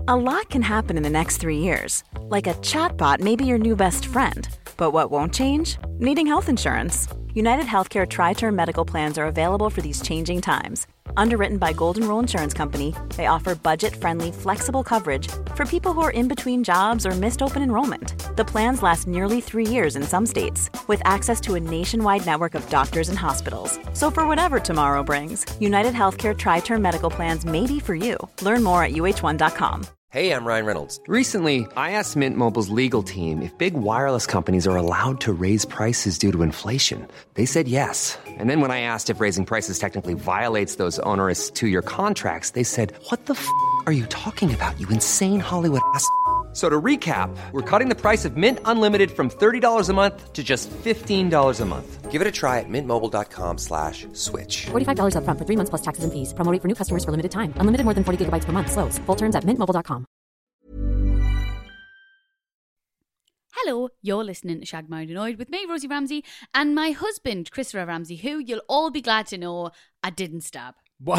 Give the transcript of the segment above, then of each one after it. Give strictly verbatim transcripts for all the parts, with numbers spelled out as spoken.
A lot can happen in the next three years. Like a chatbot may be your new best friend. But what won't change? Needing health insurance. United Healthcare Tri-Term Medical Plans are available for these changing times. Underwritten by Golden Rule Insurance Company, they offer budget-friendly, flexible coverage for people who are in between jobs or missed open enrollment. The plans last nearly three years in some states, with access to a nationwide network of doctors and hospitals. So for whatever tomorrow brings, United Healthcare Tri-Term Medical Plans may be for you. Learn more at U H one dot com. Hey, I'm Ryan Reynolds. Recently, I asked Mint Mobile's legal team if big wireless companies are allowed to raise prices due to inflation. They said yes. And then when I asked if raising prices technically violates those onerous two-year contracts, they said, what the f*** are you talking about, you insane Hollywood ass f- So to recap, we're cutting the price of Mint Unlimited from thirty dollars a month to just fifteen dollars a month. Give it a try at mintmobile.com slash switch. forty-five dollars up front for three months plus taxes and fees. Promo rate for new customers for limited time. Unlimited more than forty gigabytes per month. Slows full terms at mint mobile dot com. Hello, you're listening to Shag Married Annoyed with me, Rosie Ramsey, and my husband, Christopher Ramsey, who you'll all be glad to know I didn't stab.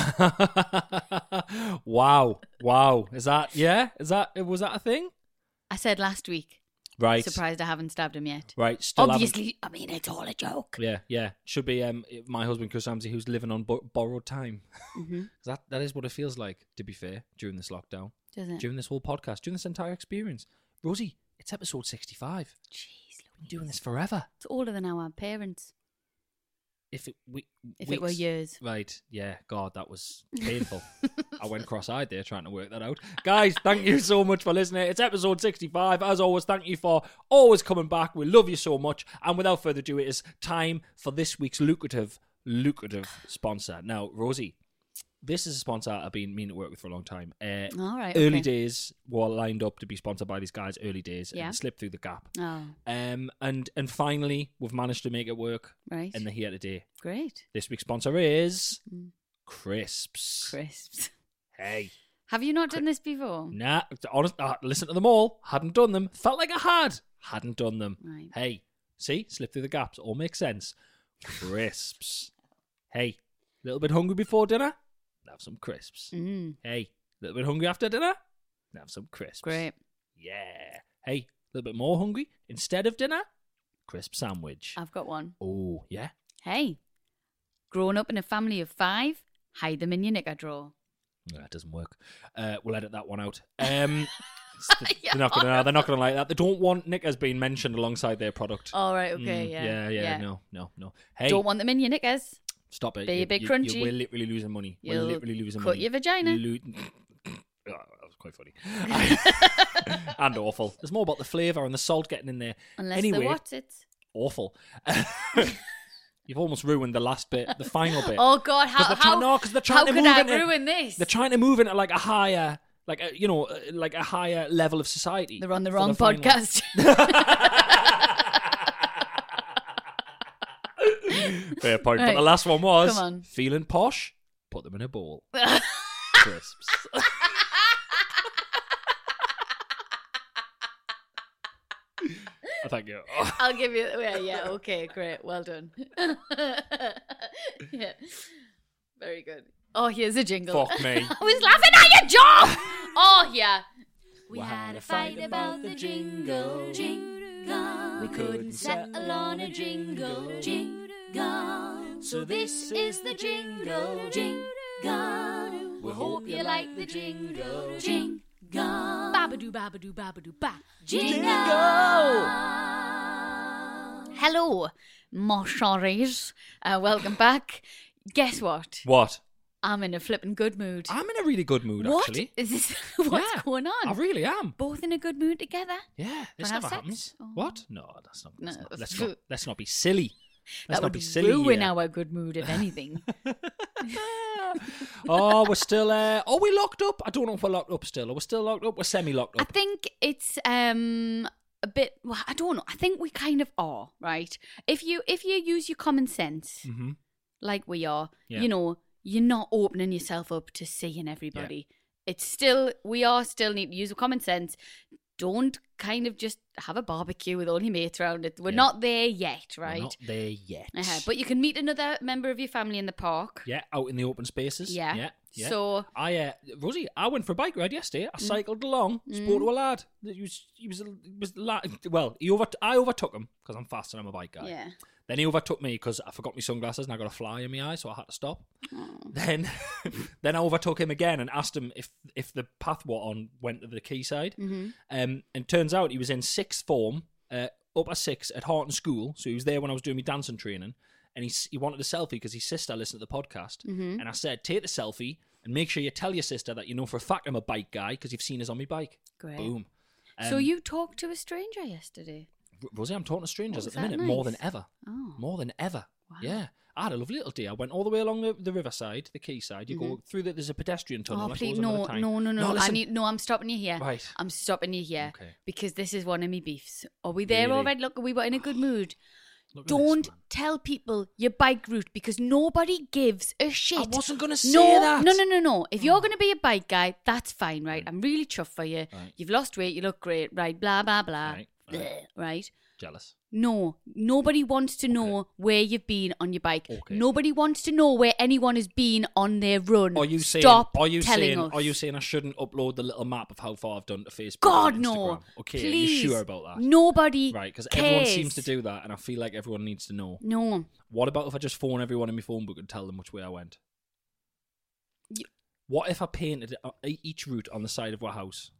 Wow. Wow. Is that, yeah? Is that, was that a thing? I said last week. Right. Surprised I haven't stabbed him yet. Right. Still Obviously, haven't. I mean, it's all a joke. Yeah, yeah. Should be um, my husband, Chris Ramsey, who's living on bo- borrowed time. Mm-hmm. that That is what it feels like, to be fair, during this lockdown. Does it? During this whole podcast, during this entire experience. Rosie, it's episode sixty-five. Jeez, We've been doing this forever. It's older than our parents. If it we, If weeks, it were years. Right, yeah, God, that was painful. I went cross-eyed there trying to work that out. Guys, thank you so much for listening. It's episode sixty-five. As always, thank you for always coming back. We love you so much. And without further ado, it is time for this week's lucrative, lucrative sponsor. Now, Rosie, this is a sponsor I've been meaning to work with for a long time. Uh, All right, early okay. days were lined up to be sponsored by these guys, early days, Yeah. and slipped through the gap. Oh, Um, and, and finally, we've managed to make it work, right. and they're here today. Great. This week's sponsor is Mm. Crisps. Crisps. Hey. Have you not done this before? Nah, honest, uh, listen to them all. Hadn't done them. Felt like I had. Hadn't done them. Right. Hey, see? Slip through the gaps. All makes sense. Crisps. Hey, little bit hungry before dinner? Have some crisps. Mm. Hey, little bit hungry after dinner? Have some crisps. Great. Yeah. Hey, a little bit more hungry? Instead of dinner? Crisp sandwich. I've got one. Oh, yeah? Hey, growing up in a family of five, hide them in your knicker drawer. No, that doesn't work. Uh, we'll edit that one out. Um, Yeah. they're not gonna. They're not gonna like that. They don't want knickers being mentioned alongside their product. All right, okay, Mm, yeah. yeah, yeah. No, no, no. Hey, Don't want them in your knickers. stop it. Be a You- bit you, crunchy. You, we're literally losing money. We're You'll literally losing cut money. your vagina. You lo- oh, that was quite funny. And awful. There's more about the flavour and the salt getting in there. Unless anyway, they what it. awful. You've almost ruined the last bit, the final bit. Oh God, how they're how, trying, no, 'cause they're trying how to could move I into- ruin this? They're trying to move into like a higher, like a, you know, uh, like a higher level of society. They're on the for wrong final. podcast. Fair point. Right. But the last one was Come on. feeling posh. Put them in a bowl. Crisps. Oh, thank you. Oh. I'll give you. Yeah, yeah. Okay, great. Well done. Yeah, very good. Oh, here's a jingle. Fuck me. I was laughing at your job. Oh yeah. We had a fight about the jingle, jingle. We couldn't settle on a jingle, jingle. So this is the jingle, jingle. We hope you like the jingle, jingle. Babadoo, babadoo, babadoo, ba. Jingle. Hello, mon chéris. Uh, welcome back. Guess what? What? I'm in a flippin' good mood. I'm in a really good mood, What actually. is this? What's Yeah, going on? I really am. Both in a good mood together? Yeah, this have never sex? happens. Oh. What? No, that's not. Let's, No. not, let's, not, let's not be silly. Let's That not would be silly ruin here. our good mood, if anything. Oh, we're still. Uh, are we locked up? I don't know if we're locked up still. Are we still locked up? We're semi-locked I up. think it's um a bit. Well, I don't know. I think we kind of are, right? If you if you use your common sense, Mm-hmm. like we are, Yeah. you know, you're not opening yourself up to seeing everybody. It's still we are still need to use common sense. Don't kind of just have a barbecue with all your mates around it. We're Yeah. not there yet, We're right? not there yet. Uh-huh. But you can meet another member of your family in the park. Yeah, out in the open spaces. Yeah. Yeah. Yeah. So I, uh, Rosie, I went for a bike ride yesterday. I cycled along, spoke to a lad. He was, he was, he was la- well, he over, I overtook him because I'm fast and I'm a bike guy. yeah. Then he overtook me because I forgot my sunglasses and I got a fly in my eye, so I had to stop. Then, then I overtook him again and asked him if if the path we're on went to the quayside. Mm-hmm. Um, and turns out he was in sixth form, uh, upper six at Harton School. So he was there when I was doing my dancing training, and he he wanted a selfie because his sister listened to the podcast. Mm-hmm. And I said, take the selfie and make sure you tell your sister that you know for a fact I'm a bike guy because you've seen us on my bike. Great. Boom. Um, So you talked to a stranger yesterday? Rosie, I'm talking to strangers Oh, at the is that minute more nice? than ever. Oh. More than ever. Yeah. I had a lovely little day. I went all the way along the, the riverside, the quayside. You go through the, there's a pedestrian tunnel. Oh, that please, goes under no, the tank. no, no, no. I listen. need, no, I'm stopping you here. Right. I'm stopping you here Okay. because this is one of me beefs. Are we there Really? already? Look, we were in a good mood. Look at Don't this, man. tell people your bike route because nobody gives a shit. I wasn't going to say no, that. No, no, no, no. If you're going to be a bike guy, that's fine, right? I'm really chuffed for you. Right. You've lost weight, you look great, right? Blah, blah, blah. Right, Bleh, right. right? Jealous. No, nobody wants to know where you've been on your bike. Okay. Nobody wants to know where anyone has been on their run. Are you saying? Stop are you telling saying? us. Are you saying I shouldn't upload the little map of how far I've done to Facebook? God, and no. Instagram? Okay, Please. are you sure about that? Nobody Right, because cares. everyone seems to do that, and I feel like everyone needs to know. No. What about if I just phone everyone in my phone book and tell them which way I went? You- What if I painted uh, each route on the side of our house?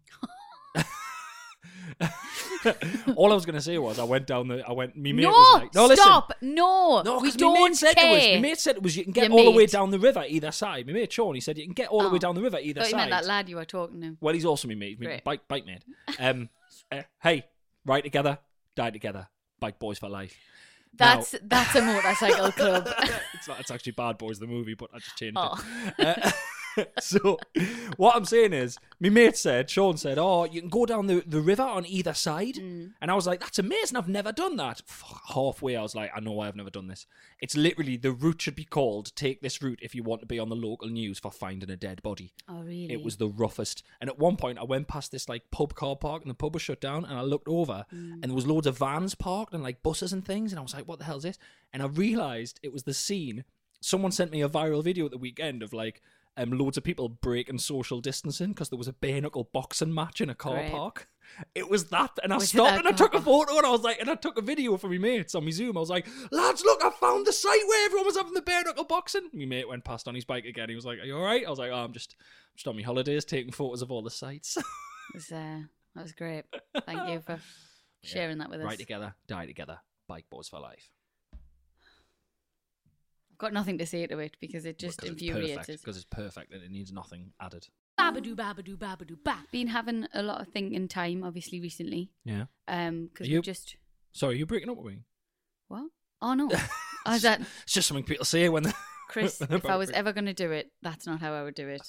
All I was going to say was I went down the. I went. Me mate No, was like, no, listen. stop. No, No, we because don't my mate said care. it was. My mate said it was. You can get Your all the way mate. down the river either side. My mate Sean, he said you can get all the Oh. way down the river either Thought you side. meant that lad you were talking to. Well, he's also my mate. My Great. bike bike mate. Um, uh, hey, ride together, die together, bike boys for life. That's Now- that's a motorcycle club. it's not. It's actually Bad Boys the movie, but I just changed Oh. it. Uh, so, what I'm saying is, my mate said, Sean said, "Oh, you can go down the, the river on either side," Mm. and I was like, "That's amazing! I've never done that." Fuck, halfway, I was like, "I know why I've never done this." It's literally the route should be called "Take this route if you want to be on the local news for finding a dead body." Oh, really? It was the roughest. And at one point, I went past this like pub car park, and the pub was shut down. And I looked over, Mm. and there was loads of vans parked and like buses and things. And I was like, "What the hell is this?" And I realised it was the scene. Someone sent me a viral video at the weekend of like um, loads of people breaking social distancing because there was a bare knuckle boxing match in a car Right. park. It was that, and I Was it stopped that and I took a car? photo, and I was like, and I took a video for my mates on my Zoom. I was like, "Lads, look, I found the site where everyone was having the bare knuckle boxing." My mate went past on his bike again. He was like, "Are you all right?" I was like, "Oh, I'm just, just on my holidays, taking photos of all the sites." It was, uh, that was great. Thank you for sharing that with us. Ride together, die together, bike boys for life. I've got nothing to say to it because it just infuriates us. Because it's perfect and it needs nothing added. Babadoo, babadoo, babadoo, ba. Been having a lot of thinking time, obviously, recently. Yeah. Um, because Are we you- just Sorry, you're breaking up with me. what? Oh no, I was that It's just something people say when. Chris. when If they're I was about to ever going to do it, that's not how I would do it.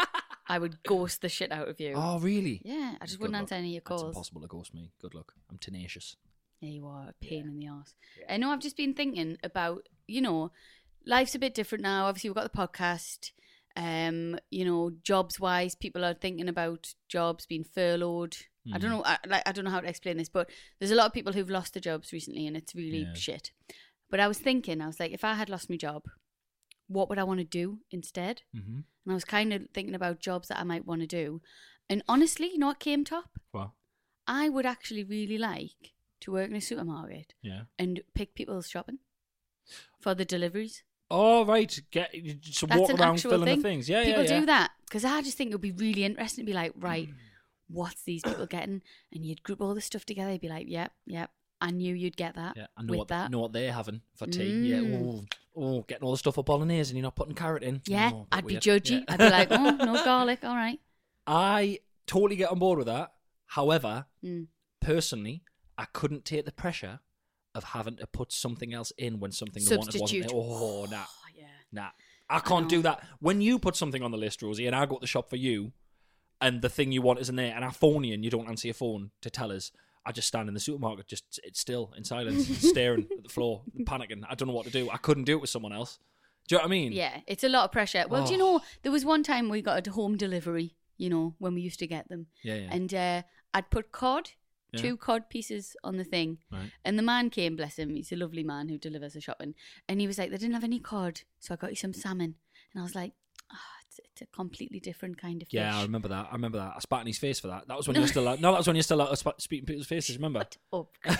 I would ghost the shit out of you. break- Oh, really? Yeah, I just Good wouldn't luck. answer any of your That's calls. impossible to ghost me. Good luck. I'm tenacious. Yeah, you are a pain in the arse. I know I've just been thinking about, you know, life's a bit different now. Obviously, we've got the podcast. Um, you know, jobs wise, people are thinking about jobs being furloughed. I don't know. I, like, I don't know how to explain this, but there's a lot of people who've lost their jobs recently, and it's really Yeah. shit. But I was thinking, I was like, if I had lost my job, what would I want to do instead? Mm-hmm. And I was kind of thinking about jobs that I might want to do. And honestly, you know what came top? Well, I would actually really like to work in a supermarket yeah. and pick people's shopping for the deliveries. Oh, right. Get just That's walk an around actual filling thing. the things. Yeah, people yeah, yeah. do that because I just think it would be really interesting to be like, right, what's these people getting? And you'd group all the stuff together. You'd be like, yep, yep. I knew you'd get that. Yeah, I know with what, that. know what they're having for tea. Yeah, Mm. oh, oh, getting all the stuff up bolognese and you're not putting carrot in. Yeah, Oh, a bit I'd be weird. judgy. Yeah. I'd be like, oh, no garlic, all right. I totally get on board with that. However, Mm. personally, I couldn't take the pressure of having to put something else in when something they wanted wasn't Substitute. there. Oh, nah, Oh, yeah. nah. I can't know. do that. When you put something on the list, Rosie, and I go to the shop for you, and the thing you want isn't there, and I phone you and you don't answer your phone to tell us, I just stand in the supermarket, just it's still in silence, staring at the floor, panicking. I don't know what to do. I couldn't do it with someone else. Do you know what I mean? Yeah, it's a lot of pressure. Well, do you Oh. know, there was one time we got a home delivery, you know, when we used to get them. Yeah, yeah. And uh, I'd put cod, Yeah. two cod pieces on the thing. Right. And the man came, bless him, he's a lovely man who delivers the shopping. And he was like, they didn't have any cod, so I got you some salmon. And I was like, It's, it's a completely different kind of fish. Yeah, I remember that. I remember that. I spat in his face for that. That was when you were still out. No, that was when you were still out sp- speaking in people's faces, remember? Shut up, Chris.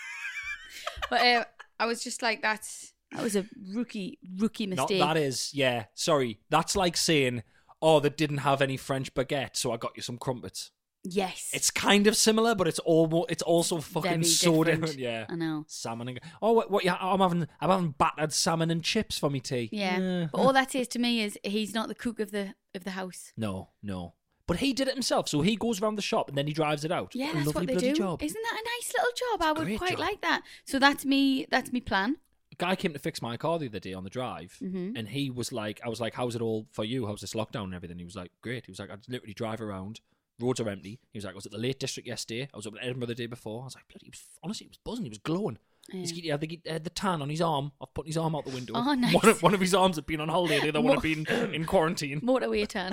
But uh, I was just like, that's that was a rookie rookie mistake. Not, that is, yeah. Sorry. That's like saying, oh, they didn't have any French baguette, so I got you some crumpets. Yes. It's kind of similar, but it's almost it's also fucking Very so different. different. Yeah, I know. Salmon and oh, what? what yeah, I'm having I'm having battered salmon and chips for me tea. Yeah. But all that says to me is he's not the cook of the of the house. No, no. But he did it himself, so he goes around the shop and then he drives it out. Yeah, What a that's lovely what they bloody do. job. Isn't that a nice little job? It's a I would great quite job. like that. So that's me. That's me plan. A guy came to fix my car the other day on the drive, Mm-hmm. and he was like, "I was like, how's it all for you? How's this lockdown and everything?" He was like, "Great." He was like, "I literally drive around. Roads are empty." He was like, "I was at the Lake District yesterday. I was up in Edinburgh the day before." I was like, "Bloody!" He was, honestly, he was buzzing. He was glowing. Yeah. He's, he had the, he had the tan on his arm. I've put his arm out the window. Oh, nice. One of, one of his arms had been on holiday. The other one had been in quarantine. Motorway tan.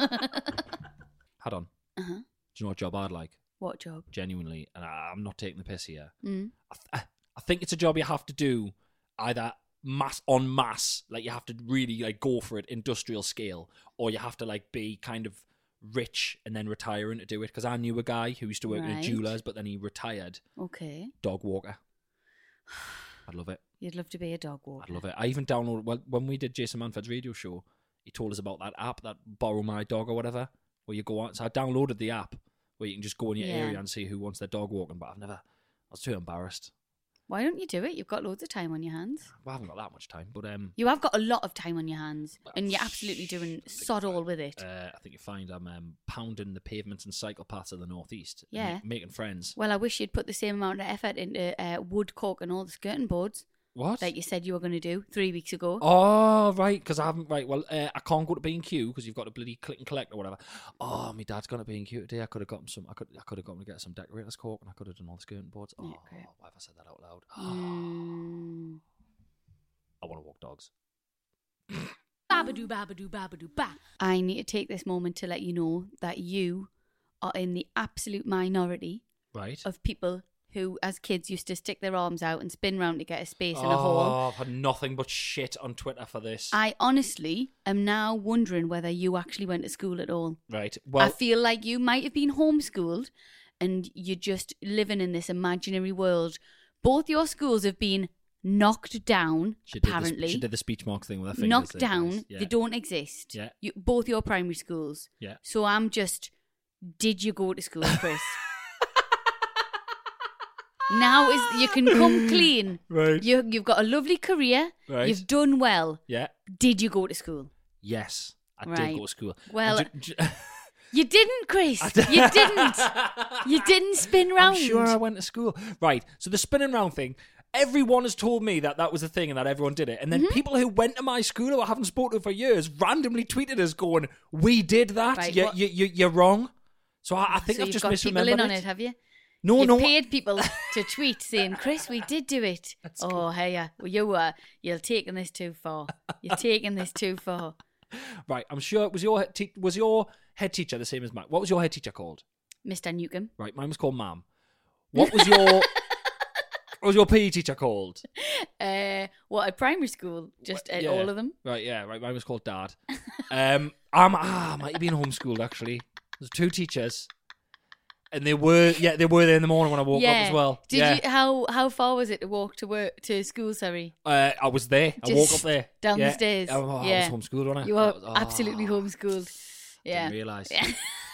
Had on. Uh-huh. Do you know what job I'd like? What job? Genuinely, and I, I'm not taking the piss here. Mm. I, th- I think it's a job you have to do either mass on mass, like you have to really like go for it, industrial scale, or you have to like be kind of rich and then retiring to do it. Because I knew a guy who used to work in a Right. jeweller's, but then he retired. Okay. Dog walker. I'd love it. You'd love to be a dog walker. I'd love it. I even downloaded well, when we did Jason Manford's radio show. He told us about that app, that Borrow My Dog or whatever, where you go on. So I downloaded the app where you can just go in your Yeah. area and see who wants their dog walking. But I've never. I was too embarrassed. Why don't you do it? You've got loads of time on your hands. Well, I haven't got that much time, but um, You have got a lot of time on your hands, and you're absolutely doing sod all with it. uh, I think you find I'm um, pounding the pavements and cycle paths of the northeast. and Yeah. ma- making friends. Well, I wish you'd put the same amount of effort into uh, wood, cork, and all the skirting boards What? that you said you were going to do three weeks ago. Oh, right, because I haven't, right, well, uh, I can't go to B and Q because you've got to bloody click and collect or whatever. Oh, my dad's gone to B and Q today. I could have gotten some, I could I could have gone to get some decorators cork and I could have done all the skirting boards. Oh, Yeah, great. why have I said that out loud? Mm. I want to walk dogs. Babadoo, babadoo, babadoo, ba. I need to take this moment to let you know that you are in the absolute minority Right. of people who, as kids, used to stick their arms out and spin round to get a space in a Oh, hole. I've had nothing but shit on Twitter for this. I honestly am now wondering whether you actually went to school at all. right. I Well, feel like you might have been homeschooled and you're just living in this imaginary world. Both your schools have been knocked down, she did, apparently. the, she did the speech marks thing with her fingers. knocked there, down. guys. Yeah. They don't exist. Yeah. You, both your primary schools. Yeah. So I'm just, did you go to school, Chris? Now is you can come clean. Right. You, you've got a lovely career. Right. You've done well. Yeah. Did you go to school? Yes. I Right. did go to school. Well, And ju- ju- You didn't, Chris. You didn't. You didn't spin round. I'm sure I went to school. Right. So the spinning round thing, everyone has told me that that was a thing and that everyone did it. And then Mm-hmm. people who went to my school who I haven't spoken to for years randomly tweeted us going, we did that. Right, you, what- you, you, you're wrong. So I, I think so I've you've just got people misremembered in on it. it, have you? No, You've no. paid people to tweet saying, "Chris, we did do it." Oh, hey, yeah. Well, you were. You're taking this too far. You're taking this too far. Right. I'm sure. Was your, head te- was your head teacher the same as mine? What was your head teacher called? Mister Newcomb. Right. Mine was called Mam. What was your... What was your P E teacher called? Uh, what, at primary school? Just at Yeah. all of them? Right, yeah, right. Mine was called Dad. um, I'm, ah, I might have been homeschooled actually. There's two teachers, and they were yeah they were there in the morning when I woke yeah. up as well. Did yeah. you? How how far was it to walk to work to school? Sorry, Uh, I was there. I woke up Just there down the Yeah. stairs. Oh, I Yeah. was homeschooled, wasn't I? you were I was- oh, absolutely homeschooled. Yeah, Didn't realise. Yeah.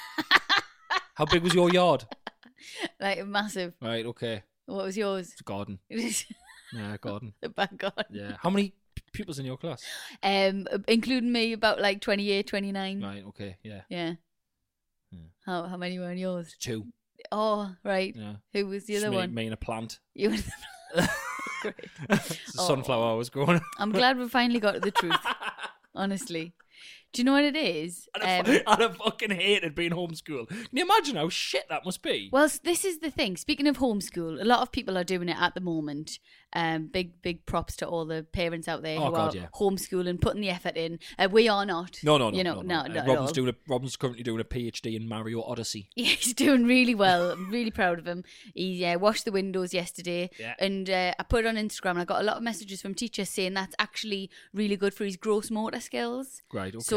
How big was your yard? Like massive. Right, okay. What was yours? It's a garden. Yeah, garden. The back garden. Yeah. How many p- pupils in your class? Um, including me, about like twenty-eight, twenty-nine. Right, okay, yeah. Yeah. Yeah. How how many were in yours? Two. Oh, right. Yeah. Who was the Just other me, one? Me and a plant. You were the... Great. It's a Oh. sunflower I was growing. I'm glad we finally got to the truth. Honestly. Do you know what it is? I'd have, Um, I'd have fucking hated being homeschooled. Can you imagine how shit that must be? well, s- this is the thing. Speaking of homeschool, a lot of people are doing it at the moment. Um, big, big props to all the parents out there Oh, who God, are yeah. homeschooling, putting the effort in. Uh, we are not. No, no, no. You know, no, no, no. not Uh, at Robin's all. doing a, Robin's currently doing a PhD in Mario Odyssey. Yeah, he's doing really well. I'm really proud of him. He uh, washed the windows yesterday, Yeah. and uh, I put it on Instagram. And I got a lot of messages from teachers saying that's actually really good for his gross motor skills. Right, okay. So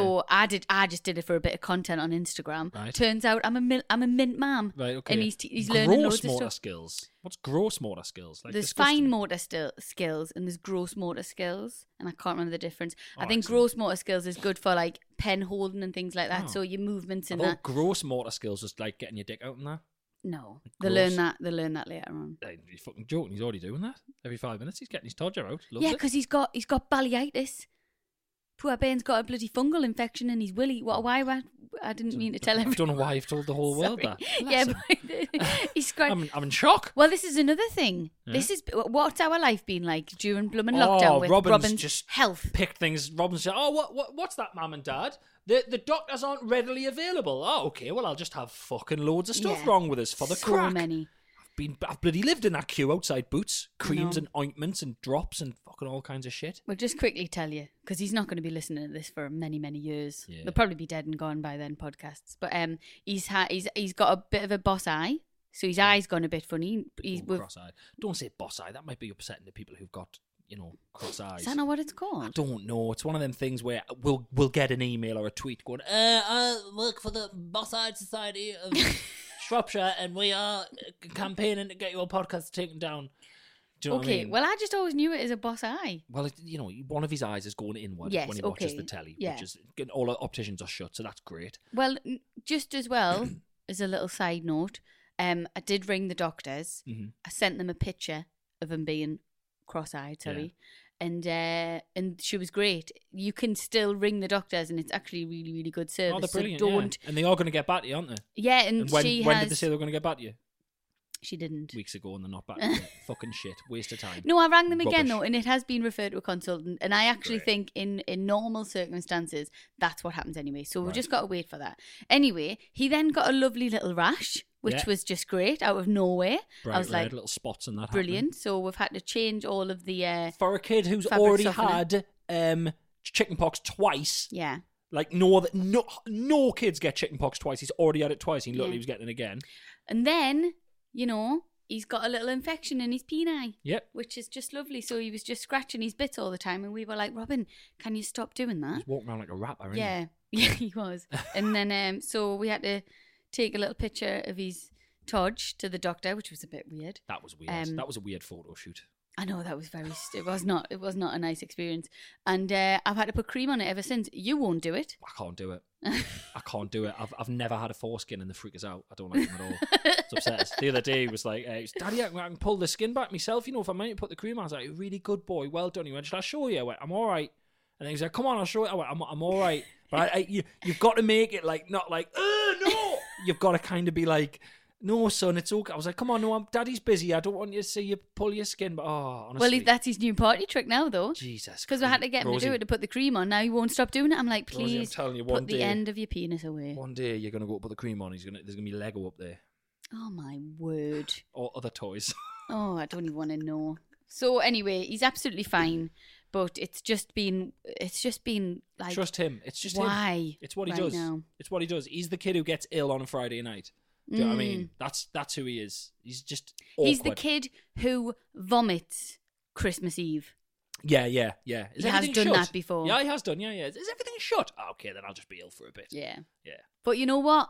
So I did. I just did it for a bit of content on Instagram. Right. Turns out I'm a mil- I'm a mint mom. Right, okay. And he's t- he's learning gross loads of motor stuff. skills. What's gross motor skills? Like There's disgusting. fine motor st- skills and there's gross motor skills, and I can't remember the difference. Oh, I think excellent. gross motor skills is good for like pen holding and things like that. Oh. So your movements I and thought that. gross motor skills was like getting your dick out and that. No, they Gross. learn that. They learn that later on. Hey, you're fucking joking. He's already doing that. Every five minutes, he's getting his todger out. Loves Yeah, it. because he's got he's got balliitis. Poor Ben's got a bloody fungal infection in his willy. What? Why? why I didn't mean to tell I everyone. don't know why you've told the whole world Sorry. that. Bless Yeah, him. but he's quite. I'm, I'm in shock. Well, this is another thing. Yeah. This is what's our life been like during blooming Oh, lockdown with Robin's Robin's, just health. Picked things. Robin said, "Oh, what, what, what's that, Mum and Dad? The the doctors aren't readily available. Oh, okay. Well, I'll just have fucking loads of stuff Yeah. wrong with us for the so crack. many. I've been, I've bloody lived in that queue outside Boots, creams know. and ointments and drops and fucking all kinds of shit. We'll just quickly tell you because he's not going to be listening to this for many, many years. Yeah. They'll probably be dead and gone by then. Podcasts, but um, he's ha- he's he's got a bit of a boss eye, so his eye's gone a bit funny. He's Oh, with, cross-eyed. Don't say boss-eyed. That might be upsetting to people who've got, you know, cross eyes. is that not what it's I called? don't know. It's one of them things where we'll we'll get an email or a tweet going, uh, I work for the Boss-Eyed Society of Shropshire and we are campaigning to get your podcast taken down. Do you know Okay, what I mean? well, I just always knew it as a boss eye. Well, it, you know, one of his eyes is going inward Yes, when he watches okay, the telly, yeah. which is all the opticians are shut, so that's great. Well, n- just as well as a little side note, um, I did ring the doctors. Mhm. I sent them a picture of him being cross-eyed, sorry, and uh, and she was great. You can still ring the doctors, and it's actually really, really good service. Oh, they're So brilliant. don't, yeah. And they are going to get back to you, aren't they? yeah, and, And when, she when has. did they say they were going to get back to you? She didn't. Weeks ago, and they're not back to you. Fucking shit. Waste of time. No, I rang them again Rubbish. though, and it has been referred to a consultant. And I actually Great. think in, in normal circumstances, that's what happens anyway. So we've Right. just got to wait for that. Anyway, he then got a lovely little rash, which Yeah. was just great out of nowhere. Bright I was red, like, little spots and that. brilliant. So we've had to change all of the, uh, happening. For a kid who's fabric already softener. had um, chickenpox twice, yeah. like no, other- no, no kids get chickenpox twice. He's already had it twice. He literally Yeah. was getting it again. And then, you know, he's got a little infection in his peni. Yep. Which is just lovely. So he was just scratching his bits all the time. And we were like, Robin, can you stop doing that? He's walking around like a rapper. Isn't Yeah, yeah, he was. And then, um, so we had to take a little picture of his Todge to the doctor, which was a bit weird. That was weird. Um, that was a weird photo shoot. I know that was very. It was not. It was not a nice experience. And uh, I've had to put cream on it ever since. You won't do it. I can't do it. I can't do it. I've I've never had a foreskin and they freak us out. I don't like them at all. It's upset us. The other day he was like, uh, he was, Daddy, I can, I can pull the skin back myself, you know, if I might put the cream on. I was like, really good boy, well done. He went, should I show you? I went, I'm all right. And then he's like, come on, I'll show you. I went, I'm, I'm all right. But I, I, you, you've got to make it like, not like, uh, no. You've got to kind of be like, no, son, it's okay. I was like, come on, no, I'm, Daddy's busy. I don't want you to see you pull your skin. But, oh, honestly. Well, he- that's his new party trick now, though. Jesus. Because we had to get him Rosie, to do it to put the cream on. Now he won't stop doing it. I'm like, Rosie, I'm please telling you, one put the day- end of your penis away. One day you're going to go put the cream on. He's gonna, there's going to be Lego up there. Oh my word. Or other toys. Oh, I don't even want to know. So anyway, he's absolutely fine, but it's just been, it's just been like, Trust him. It's just him. why? It's what he right does. now? It's what he does. He's the kid who gets ill on a Friday night. Do you know what I Mm. mean? That's that's who he is. He's just awkward. He's the kid who vomits Christmas Eve. Yeah, yeah, yeah. Is He has everything done shut? that before. Yeah, he has done. Yeah, yeah. Is everything shut? Oh, okay, then I'll just be ill for a bit. Yeah. Yeah. But you know what?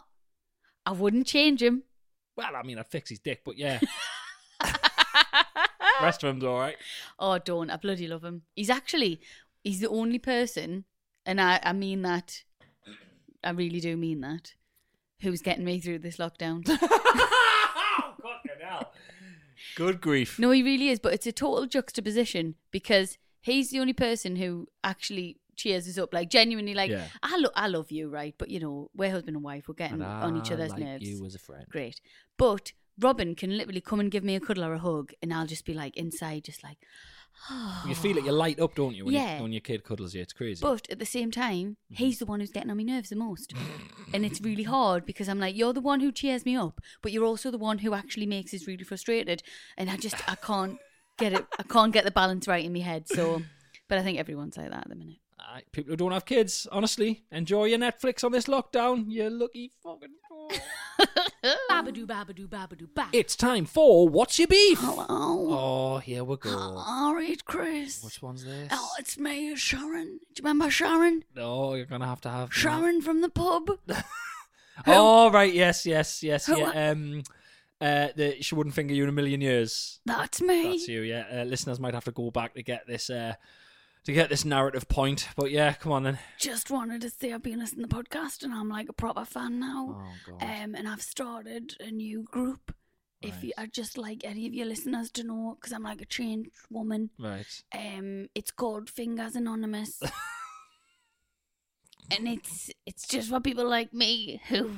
I wouldn't change him. Well, I mean, I'd fix his dick, but yeah. Rest of him's all right. Oh, don't. I bloody love him. He's actually, he's the only person, and I, I mean that, I really do mean that, who's getting me through this lockdown. Oh, fucking hell. Good grief. No, he really is, but it's a total juxtaposition because he's the only person who actually cheers us up, like genuinely, like, Yeah. I, lo- I love you, right? But, you know, we're husband and wife, we're getting And on each I other's like nerves. you as a friend. Great. But Robin can literally come and give me a cuddle or a hug, and I'll just be like inside, just like, You feel it, you light up, don't you, when, Yeah. you, when your kid cuddles you? It's crazy. But at the same time, Mm-hmm. he's the one who's getting on my nerves the most. And it's really hard because I'm like, you're the one who cheers me up, but you're also the one who actually makes us really frustrated. And I just, I can't get it, I can't get the balance right in my head. So, but I think everyone's like that at the minute. Uh, people who don't have kids, honestly, enjoy your Netflix on this lockdown. You lucky fucking. Babadoo, babadoo, babadoo, ba. It's time for What's Your Beef? Hello. Oh, here we go. All right, Chris. Which one's this? Oh, it's me, Sharon. Do you remember Sharon? No, you're gonna have to have Sharon from the pub. Oh, right, yes, yes, yes, Who- yeah. Um, uh, the she wouldn't finger you in a million years. That's me. That's you, yeah. Uh, listeners might have to go back to get this, uh, to get this narrative point. But yeah, come on then. Just wanted to say I've been listening to the podcast and I'm like a proper fan now. Oh God. Um, and I've started a new group. If Right. you, I'd just like any of your listeners to know, because I'm like a changed woman. Right. Um, it's called Fingers Anonymous, and it's it's just for people like me who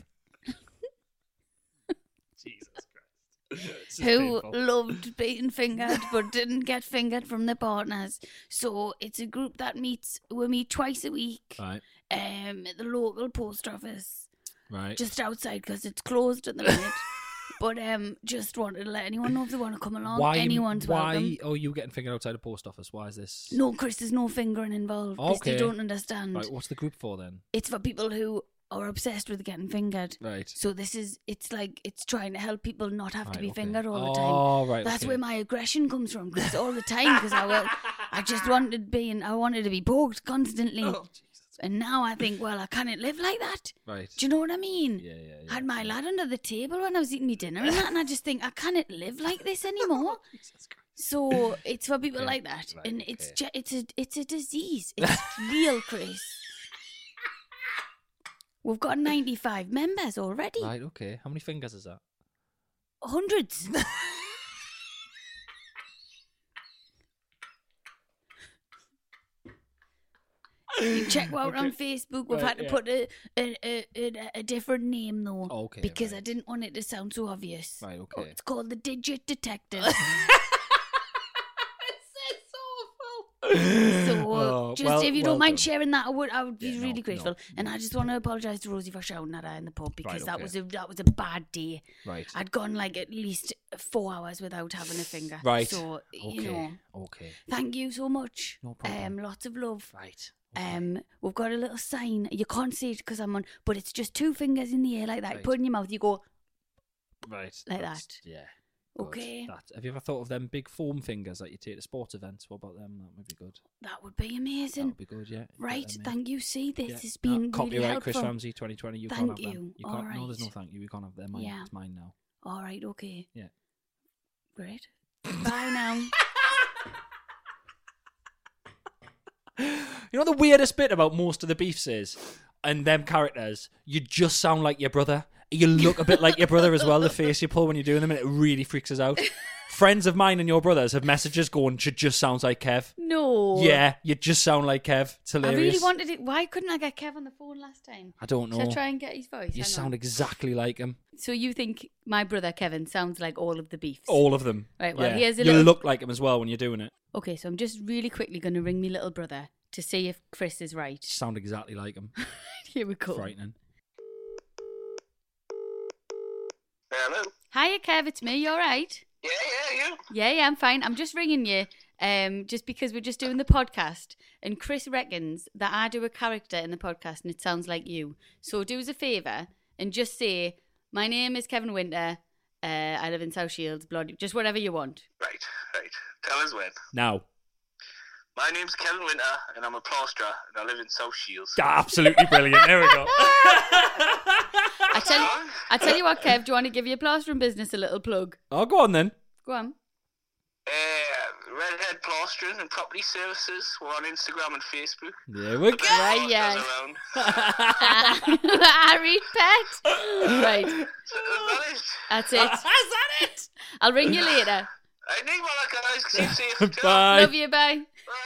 Jesus Christ. This is who painful. loved being fingered but didn't get fingered from their partners. So it's a group that meets. We meet twice a week. Right. Um, at the local post office, Right. just outside because it's closed at the minute. But um, just wanted to let anyone know if they want to come along. why? Anyone's why? welcome. Oh, you getting fingered outside a post office? Why is this? No, Chris, there's no fingering involved. This Okay. they don't understand. Right. What's the group for then? It's for people who are obsessed with getting fingered. Right. So this is, it's like, it's trying to help people not have to Right, be okay. fingered all the time. Oh, right. That's okay. where my aggression comes from, Chris, all the time, because I, will- I just wanted being, I wanted to be poked constantly. Oh, Jesus. And now I think, well, I can't live like that. Right. Do you know what I mean? Yeah, yeah, yeah. I had my lad under the table when I was eating my dinner and that, and I just think, I can't live like this anymore. Jesus Christ. So it's for people Okay, like that, right, and it's okay. ju- it's a it's a disease. It's real, Chris. We've got ninety-five members already. Right. Okay. How many fingers is that? Hundreds. You check out on Facebook. We've Right, had to yeah. put a a, a a a different name though, Okay, because I right. didn't want it to sound so obvious. Right, Oh, okay. it's called the Digit Detective. So Oh, just well- if you well don't mind done. sharing that, I would I would be Yeah, no, really grateful. no. And I just want to apologise to Rosie for shouting at her in the pub because Right, that okay. was a that was a bad day. Right. I'd gone like at least four hours without having a finger. Right. So you Okay. know, Okay. thank you so much. No problem. Um, lots of love. Right. Um, we've got a little sign. You can't see it because I'm on, but it's just two fingers in the air like that. Right. Put it in your mouth. You go. Right. Like that's- that. Yeah. good. Okay. That, have you ever thought of them big foam fingers that you take to sports events? What about them? That would be good. That would be That amazing. would be good, yeah. Get Right. them in. Thank you. See, this Yeah. has No, been really copyright helpful. Chris Ramsey twenty twenty. You Thank can't have them. you. You can't. No, there's no Alright. thank you. You can't have them. Mine. Yeah. It's mine now. All right. Okay. Yeah. Great. Bye now. You know the weirdest bit about most of the beefs is, and them characters, you just sound like your brother. You look a bit like your brother as well, the face you pull when you're doing them, and it really freaks us out. Friends of mine and your brothers have messages going, "She just sounds like Kev." No. Yeah, you just sound like Kev. It's I hilarious. really wanted it. Why couldn't I get Kev on the phone last time? I don't know. Should I try and get his voice? You Hang sound on. exactly like him. So you think my brother Kevin sounds like all of the beefs? All of them. Right, well, Yeah. here's a You little- look like him as well when you're doing it. Okay, so I'm just really quickly going to ring me little brother to see if Chris is right. You sound exactly like him. Here we go. Frightening. Hello. Hiya, Kev. It's me. You all right? Yeah, yeah, you. Yeah, yeah, I'm fine. I'm just ringing you um, just because we're just doing the podcast and Chris reckons that I do a character in the podcast and it sounds like you. So do us a favour and just say, my name is Kevin Winter. Uh, I live in South Shields. Blood, just whatever you want. Right, right. Tell us when. Now. My name's Kevin Winter, and I'm a plasterer, and I live in South Shields. Absolutely brilliant. There we go. I tell you, I tell you what, Kev. Do you want to give your plastering business a little plug? Oh, go on then. Go on. Uh, Redhead Plastering and Property Services. We're on Instagram and Facebook. There we go. Right, yeah. Around. Harry Pet. Right, So, that is, that's it. Is that it? I'll ring you later. I need one of guys. Keep safe. Bye. Love you. Bye.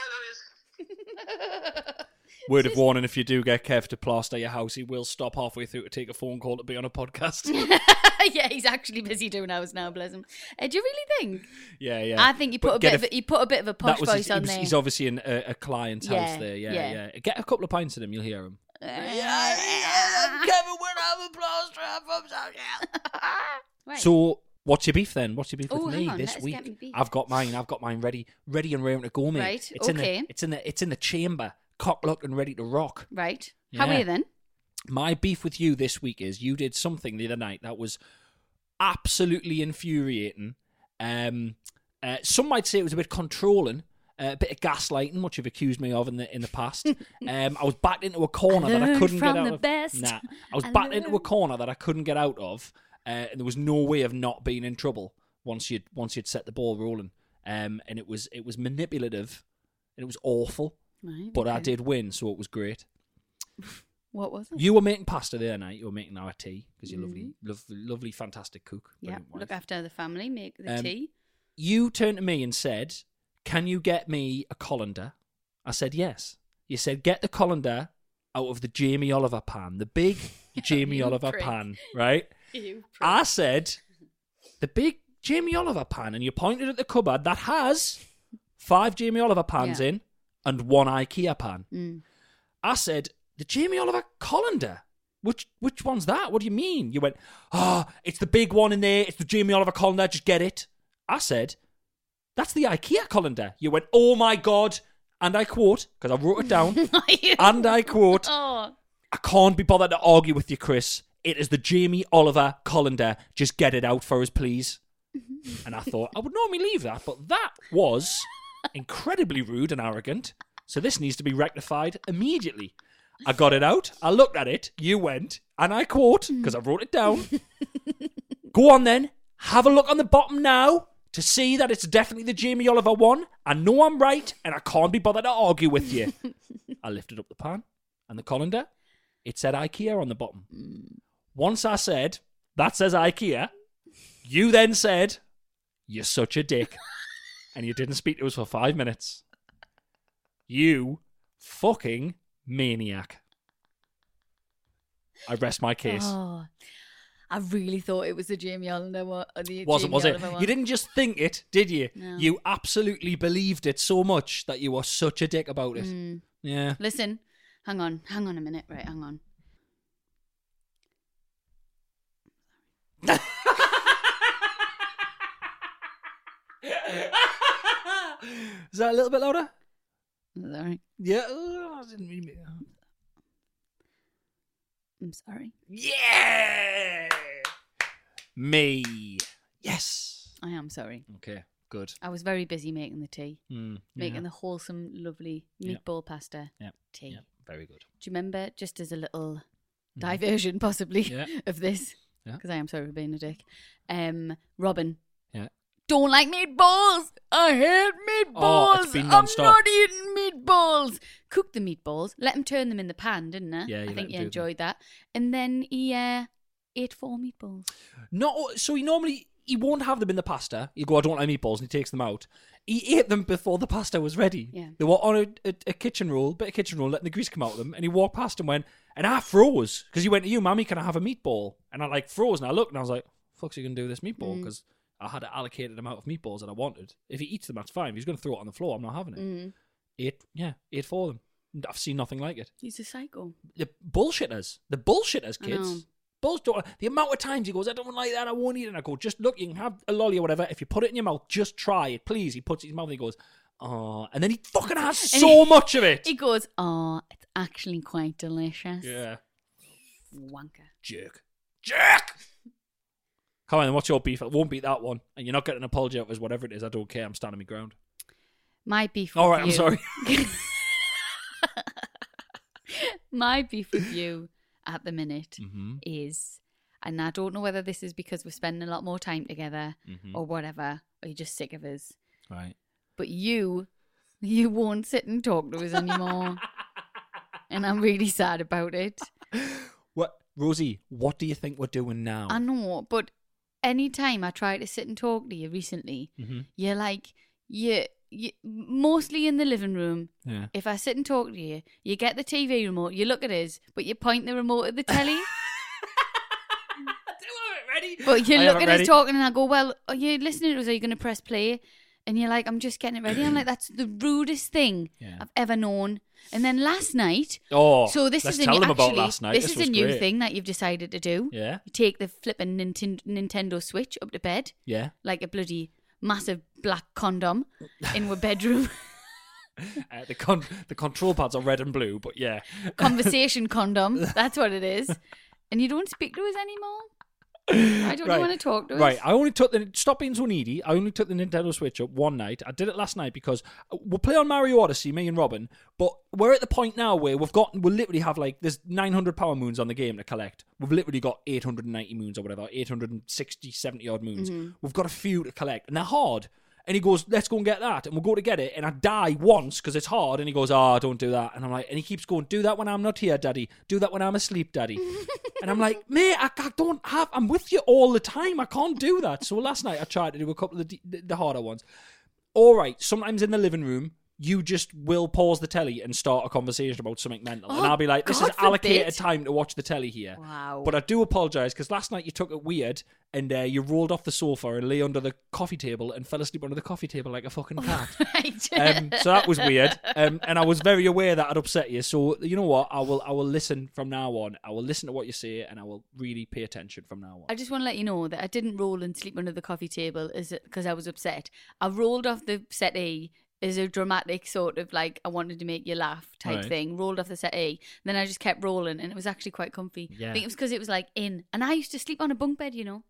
Word of warning, if you do get Kev to plaster your house, he will stop halfway through to take a phone call to be on a podcast. Yeah, he's actually busy doing ours now, bless him. Uh, do you really think? yeah, yeah. I think he put But a get bit of a, he put a bit of a posh that was voice his, he on was- there. He's obviously in a, a client's Yeah, house there. Yeah, yeah. yeah, Get a couple of pints in him, you'll hear him. Kevin would have a plaster from South. Right. So, what's your beef then? What's your beef Oh, with hang me on, this let us week? get me beef. I've got mine. I've got mine ready, ready and raring to go, mate. Right, It's in okay. the, it's in the, it's in the chamber. cocklocked and ready to rock. Right. How Yeah. are you then? My beef with you this week is you did something the other night that was absolutely infuriating. Um, uh, some might say it was a bit controlling, uh, a bit of gaslighting, which you've accused me of in the in the past. um, I was backed into a corner I that I learned couldn't from get out the of. best. Nah, I was I backed into a learned. corner that I couldn't get out of, uh, and there was no way of not being in trouble once you'd once you'd set the ball rolling. Um, and it was it was manipulative, and it was awful. Right, But I okay. did win, so it was great. What was it? You were making pasta the other night. You were making our tea because you're lovely, lovely, lovely, fantastic cook. Yeah, Brilliant wife. look after the family, make the Um, tea. You turned to me and said, "Can you get me a colander?" I said, "Yes." You said, "Get the colander out of the Jamie Oliver pan, the big Jamie You Oliver prick. pan, right?" You I said, "The big Jamie Oliver pan," and you pointed at the cupboard that has five Jamie Oliver pans Yeah. in and one IKEA pan. Mm. I said, "The Jamie Oliver colander. Which which one's that? What do you mean?" You went, "Oh, it's the big one in there. It's the Jamie Oliver colander. Just get it." I said, "That's the IKEA colander." You went, "Oh my God." And I quote, because I wrote it down, and I quote, Oh, "I can't be bothered to argue with you, Chris. It is the Jamie Oliver colander. Just get it out for us, please." And I thought, I would normally leave that, but that was incredibly rude and arrogant. So this needs to be rectified immediately. I got it out. I looked at it. You went, and I quote, because I wrote it down. "Go on then. Have a look on the bottom now to see that it's definitely the Jamie Oliver one. I know I'm right, and I can't be bothered to argue with you." I lifted up the pan and the colander. It said IKEA on the bottom. Once I said, "That says IKEA," you then said, "You're such a dick." And you didn't speak to us for five minutes. You fucking maniac. I rest my case. oh. I really thought it was the Jamie Oliver one. or The Wasn't, Jamie was it? Oliver one. You didn't just think it, did you? No. You absolutely believed it so much that you were such a dick about it. Mm. Yeah. Listen, hang on, hang on a minute. Right, hang on. Is that a little bit louder? Sorry. Yeah. Oh, I didn't mean it. I'm sorry. Yeah. Me. Yes. I am sorry. Okay. Good. I was very busy making the tea, Mm, making yeah. the wholesome, lovely Yeah. meatball pasta Yeah. tea. Yeah. Very good. Do you remember, just as a little diversion possibly Yeah. of this, Yeah. because I am sorry for being a dick, um, Robin, Yeah. don't like meatballs. I hate meatballs. Oh, it's been I'm non-stop. not eating meatballs. Cook the meatballs, let him turn them in the pan, didn't I? Yeah, you I let think him you do enjoyed that. And then he uh, ate four meatballs. No, so he normally he won't have them in the pasta. He'll go, "I don't like meatballs," and he takes them out. He ate them before the pasta was ready. Yeah. They were on a, a, a kitchen roll, bit of kitchen roll, letting the grease come out of them, and he walked past and went, and I froze because he went to you, "Mammy, can I have a meatball?" And I like froze, and I looked, and I was like, "Fuck's he gonna do with this meatball?" Mm. Because I had an allocated amount of meatballs that I wanted. If he eats them, that's fine. If he's gonna throw it on the floor, I'm not having it. Mm. Ate, yeah, ate for them. I've seen nothing like it. He's a psycho. The bullshitters, the bullshitters, I know. kids. Bulls don't, the amount of times he goes, "I don't like that, I won't eat it." And I go, "Just look, you can have a lolly or whatever. If you put it in your mouth, just try it, please." He puts it in his mouth and he goes, "Oh," and then he fucking has And so he- much of it. He goes, "Oh, it's actually quite delicious." Yeah, Wanker. jerk, jerk. Come on, then what's your beef? It won't beat that one, and you're not getting an apology out of us, whatever it is. I don't care. I'm standing my ground. My beef All with right, I'm you. sorry. My beef with you at the minute Mm-hmm. is, and I don't know whether this is because we're spending a lot more time together Mm-hmm. or whatever, or you're just sick of us, Right. but you, you won't sit and talk to us anymore. And I'm really sad about it. What, Rosie? What do you think we're doing now? I know, but anytime I try to sit and talk to you recently, Mm-hmm. you're like, you, you, mostly in the living room. Yeah. If I sit and talk to you, you get the T V remote, you look at us, but you point the remote at the telly. Ready? But you I look have it at ready. us talking and I go, "Well, are you listening to us? Are you going to press play?" And you're like, "I'm just getting it ready." I'm like, "That's the rudest thing Yeah. I've ever known." And then last night, Oh, so this let's is a tell new, them about actually, last night. This, This is was a new great. thing that you've decided to do. Yeah. You take the flipping Ninten- Nintendo Switch up to bed Yeah. like a bloody massive black condom in our bedroom. Uh, the con- the control pads are red and blue, but yeah. Conversation condom. That's what it is. And you don't speak to us anymore? Why don't Right. you want to talk to us? Right, I only took the stop being so needy. I only took the Nintendo Switch up one night. I did it last night because we'll play on Mario Odyssey, me and Robin. But we're at the point now where we've got we literally have like there's nine hundred power moons on the game to collect. We've literally got eight hundred ninety moons or whatever, eight hundred sixty, seventy odd moons. Mm-hmm. We've got a few to collect, and they're hard. And he goes, let's go and get that. And we'll go to get it. And I die once because it's hard. And he goes, oh, don't do that. And I'm like, and he keeps going, do that when I'm not here, Daddy. Do that when I'm asleep, Daddy. And I'm like, mate, I, I don't have, I'm with you all the time. I can't do that. So last night I tried to do a couple of the, the, the harder ones. All right, sometimes in the living room, you just will pause the telly and start a conversation about something mental. Oh, and I'll be like, this God is allocated forbid. time to watch the telly here. Wow. But I do apologise because last night you took it weird and uh, you rolled off the sofa and lay under the coffee table and fell asleep under the coffee table like a fucking cat. Right. um, so that was weird. Um, and I was very aware that I'd upset you. So you know what? I will I will listen from now on. I will listen to what you say and I will really pay attention from now on. I just want to let you know that I didn't roll and sleep under the coffee table because I was upset. I rolled off the settee as a dramatic sort of like I wanted to make you laugh type Right. thing. Rolled off the settee. Then I just kept rolling and it was actually quite comfy. Yeah. I think it was because it was like in. And I used to sleep on a bunk bed, you know.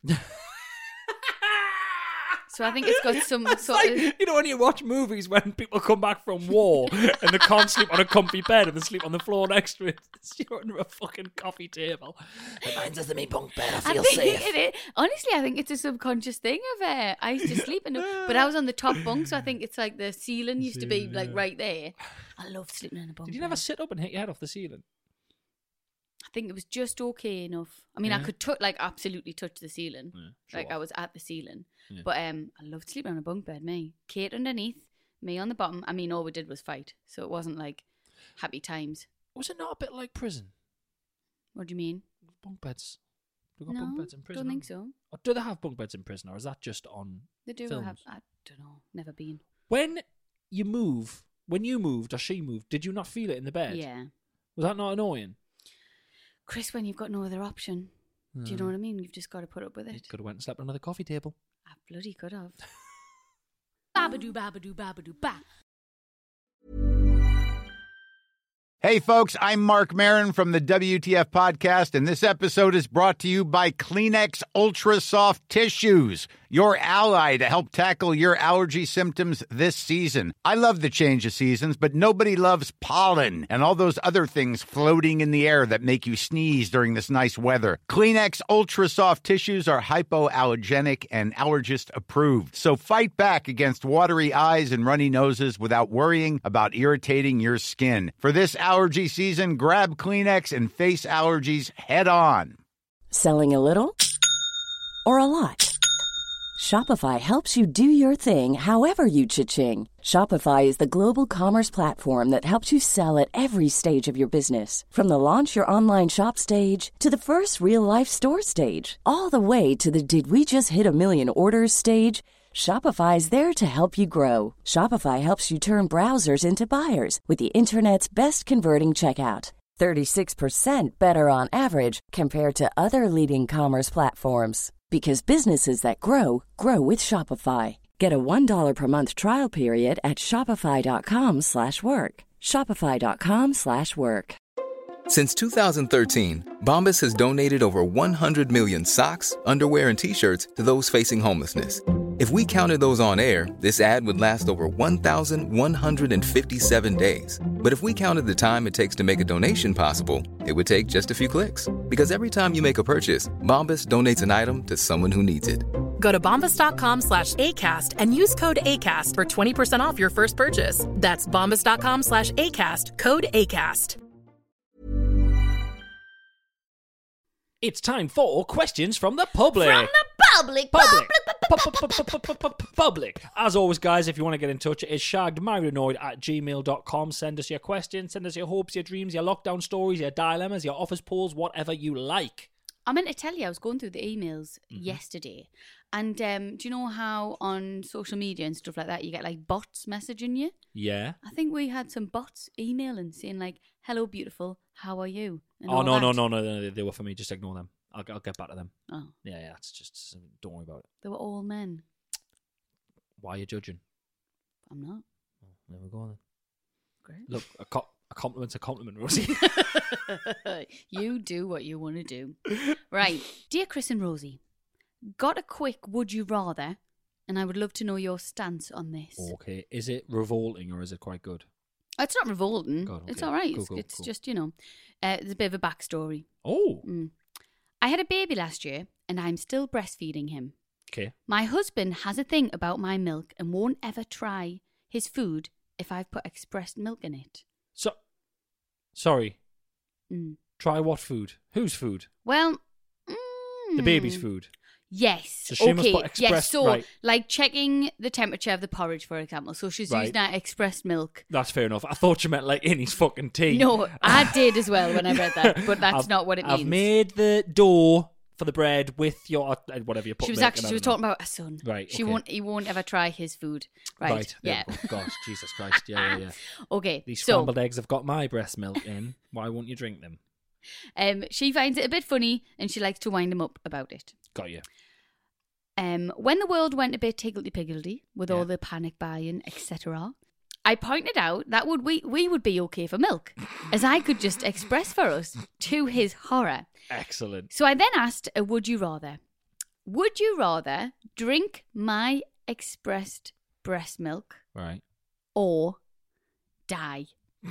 So I think it's got some sort Like, of... you know, when you watch movies when people come back from war and they can't sleep on a comfy bed and they sleep on the floor next to it, you're under a fucking coffee table. Mine's just me bunk bed. I I feel think safe. it is. Honestly, I think it's a subconscious thing of uh, I used to sleep in a, but I was on the top bunk, so I think it's like the ceiling used to be like right there. I loved sleeping in a bunk. Did you bed. never sit up and hit your head off the ceiling? I think it was just okay enough. I mean, I could touch, like, absolutely touch the ceiling. Yeah, show Like, off. I was at the ceiling. Yeah. But um, I loved sleeping on a bunk bed, me. Kate underneath, me on the bottom. I mean, all we did was fight. So it wasn't, like, happy times. Was it not a bit like prison? What do you mean? Bunk beds. They got No, bunk beds in prison. don't think haven't so. they? Or do they have bunk beds in prison, or is that just on They do films? have, I don't know, never been. When you move, when you moved or she moved, did you not feel it in the bed? Yeah. Was that not annoying? Chris, when you've got no other option, do you know what I mean? You've just got to put up with You it. could have went and slept under the coffee table. I bloody could have. Babadoo, babadoo, babadoo, ba. Hey, folks, I'm Mark Marin from the W T F Podcast, and this episode is brought to you by Kleenex Ultra Soft Tissues, your ally to help tackle your allergy symptoms this season. I love the change of seasons, but nobody loves pollen and all those other things floating in the air that make you sneeze during this nice weather. Kleenex Ultra Soft Tissues are hypoallergenic and allergist approved, so fight back against watery eyes and runny noses without worrying about irritating your skin. For this allergy season, grab Kleenex and face allergies head on. Selling a little or a lot? Shopify helps you do your thing however you cha-ching. Shopify is the global commerce platform that helps you sell at every stage of your business. From the launch your online shop stage to the first real-life store stage, all the way to the did we just hit a million orders stage. Shopify's there to help you grow. Shopify helps you turn browsers into buyers with the internet's best converting checkout. thirty-six percent better on average compared to other leading commerce platforms. Because businesses that grow, grow with Shopify. Get a one dollar per month trial period at shopify.com slash work. Shopify.com slash work. Since two thousand thirteen, Bombas has donated over one hundred million socks, underwear, and T-shirts to those facing homelessness. If we counted those on air, this ad would last over one thousand one hundred fifty-seven days. But if we counted the time it takes to make a donation possible, it would take just a few clicks. Because every time you make a purchase, Bombas donates an item to someone who needs it. Go to bombas.com slash ACAST and use code ACAST for twenty percent off your first purchase. That's bombas.com slash ACAST, code ACAST. It's time for questions from the public. From the public, Public. public, Public. As always, guys, if you want to get in touch, it is shaggedmarinoid at gmail dot com. Send us your questions, send us your hopes, your dreams, your lockdown stories, your dilemmas, your office polls, whatever you like. I meant to tell you, I was going through the emails Mm-hmm. yesterday. And um, do you know how on social media and stuff like that, you get like bots messaging you? Yeah. I think we had some bots emailing saying like, hello, beautiful, how are you? And Oh, all no, no, that. no, no, no, they were for me. Just ignore them. I'll, I'll get back to them. Oh, Yeah, yeah, it's just, don't worry about it. they were all men. Why are you judging? I'm not. Oh, there we go then. great. Look, a, co- a compliment's a compliment, Rosie. You do what you want to do. Right. Dear Chris and Rosie, got a quick would you rather, and I would love to know your stance on this. Okay. Is it revolting or is it quite good? It's not revolting. God, okay. It's all right. Cool, it's cool, it's cool. just, you know, uh, there's a bit of a backstory. Oh. Mm. I had a baby last year, and I'm still breastfeeding him. Okay. My husband has a thing about my milk and won't ever try his food if I've put expressed milk in it. So, sorry. Mm. Try what food? Whose food? Well, The baby's mm, food. Yes. So she must okay. put expressed- yes. So, right. like checking the temperature of the porridge, for example. So she's Right. using that expressed milk. That's fair enough. I thought you meant like in his fucking tea. No, I did as well when I read that, but that's I've- not what it means. I've made the dough for the bread with your uh, whatever you put. She was milk actually in, she was I don't talking about a son. Right, She okay. won't. He won't ever try his food. Right. Right. Yeah. Oh, gosh, Jesus Christ. Yeah, yeah, yeah. Okay. These so, scrambled eggs have got my breast milk in. Why won't you drink them? um, she finds it a bit funny, and she likes to wind him up about it. Got you. Um, when the world went a bit higgledy-piggledy with Yeah. all the panic buying, et cetera, I pointed out that would we we would be okay for milk, as I could just express for us, to his horror. Excellent. So I then asked a would you rather. Would you rather drink my expressed breast milk Right. or die?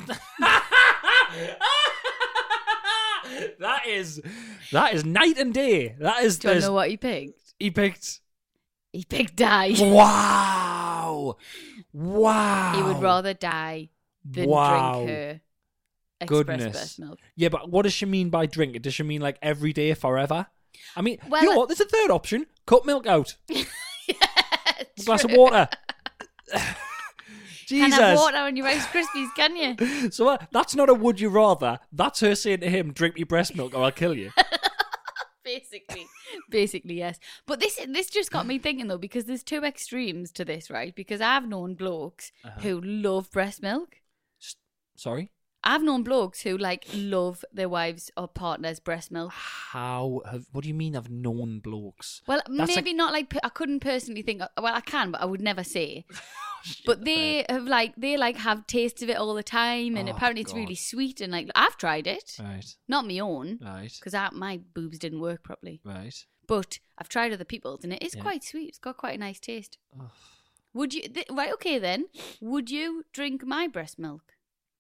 That is that is night and day. That is. Do you there's- know what he picked? he picked? He picked die. Wow! Wow! He would rather die than Wow. drink her expressed Goodness. breast milk. Yeah, but what does she mean by drink it? Does she mean like every day forever? I mean, Well, you know uh, what? There's a third option. Cut milk out. Yeah, A glass of true. water. Can't Jesus. have water on your Rice Krispies, can you? So uh, that's not a would you rather. That's her saying to him, drink me breast milk or I'll kill you. Basically, basically, yes. But this this just got me thinking though, because there's two extremes to this, right? Because I've known blokes Uh-huh. who love breast milk. Sorry? I've known blokes who like love their wives or partners' breast milk. How have, what do you mean I've known blokes? Well, That's maybe like- not like I couldn't personally think. Well, I can, but I would never say. But they have like they like have tastes of it all the time, and Oh, apparently it's God. really sweet. And like I've tried it, Right, not my own, right, because my boobs didn't work properly. right. But I've tried other people's, and it is Yeah. quite sweet. It's got quite a nice taste. Ugh. Would you? Th- right, okay then. Would you drink my breast milk?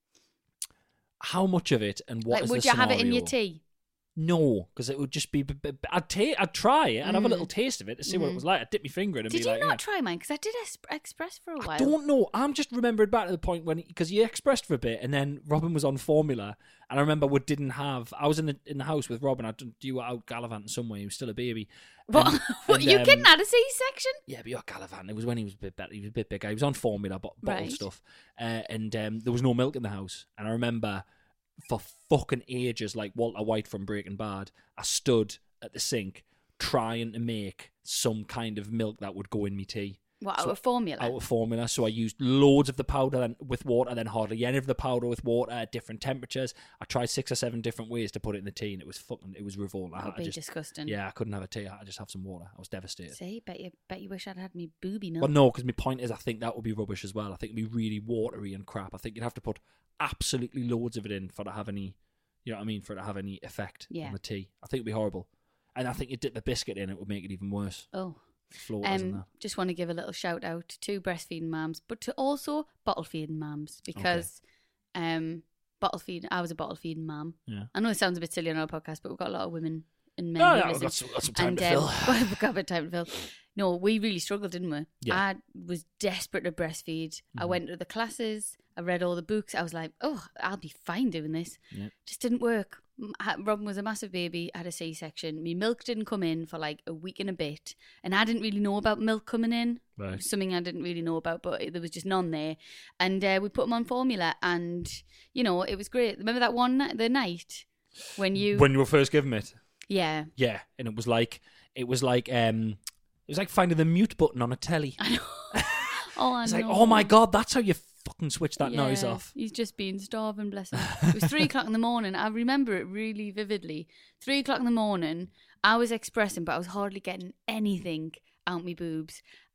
How much of it and what like, is would the you have it in your scenario? tea? No, because it would just be. b- b- I'd ta- I'd try it. I'd have a Mm. little taste of it to see what it Mhm. was like. I'd dip my finger in and Did be you like, not yeah. try mine? Because I did es- express for a while. I don't know. I'm just remembering back to the point when because you expressed for a bit, and then Robin was on formula, and I remember we didn't have. I was in the in the house with Robin. I didn't, you were out gallivanting somewhere. He was still a baby. What? And- what and, you um, kidding? Had a C-section? Yeah, but you're gallivanting. It was when he was a bit better. He was a bit bigger. He was on formula, but bottled Right. stuff, uh, and um, there was no milk in the house. And I remember for fucking ages, like Walter White from Breaking Bad, I stood at the sink trying to make some kind of milk that would go in me tea. What, out So- of formula? Out of formula. So I used loads of the powder then with water, then hardly any of the powder with water at different temperatures. I tried six or seven different ways to put it in the tea, and it was fucking, it was revolting. I That would had to be just, disgusting. Yeah, I couldn't have a tea. I had to just have some water. I was devastated. See, bet you, bet you wish I'd had me booby milk. Well, no, because my point is, I think that would be rubbish as well. I think it'd be really watery and crap. I think you'd have to put absolutely loads of it in for it to have any, you know what I mean, for it to have any effect Yeah. on the tea. I think it'd be horrible. And I think you dip the biscuit in, it would make it even worse. Oh. Floaters and Um, that. just want to give a little shout out to breastfeeding mums, but to also bottle feeding mums, because um, bottle feed. I was a bottle feeding mum. Yeah. I know it sounds a bit silly on our podcast, but we've got a lot of women and men. No, who no, we've listen. got some- got some time and, to um, fill. we've got a bit of time to fill. No, we really struggled, didn't we? Yeah. I was desperate to breastfeed. I Mhm. went to the classes. I read all the books. I was like, oh, I'll be fine doing this. Yeah. Just didn't work. M- ha- Robin was a massive baby, had a C-section. My milk didn't come in for like a week and a bit. And I didn't really know about milk coming in. Right. It was something I didn't really know about, but it- there was just none there. And uh, we put them on formula, and, you know, it was great. Remember that one night, the night when you... When you were first given it? Yeah. Yeah, and it was like, it was like, um, it was like finding the mute button on a telly. I know. Oh, I It's know. like, oh my God, that's how you fucking switch that noise Yeah, off. He's just been starving, bless him. It was three o'clock in the morning. I remember it really vividly. Three o'clock in the morning, I was expressing, but I was hardly getting anything out my boobs.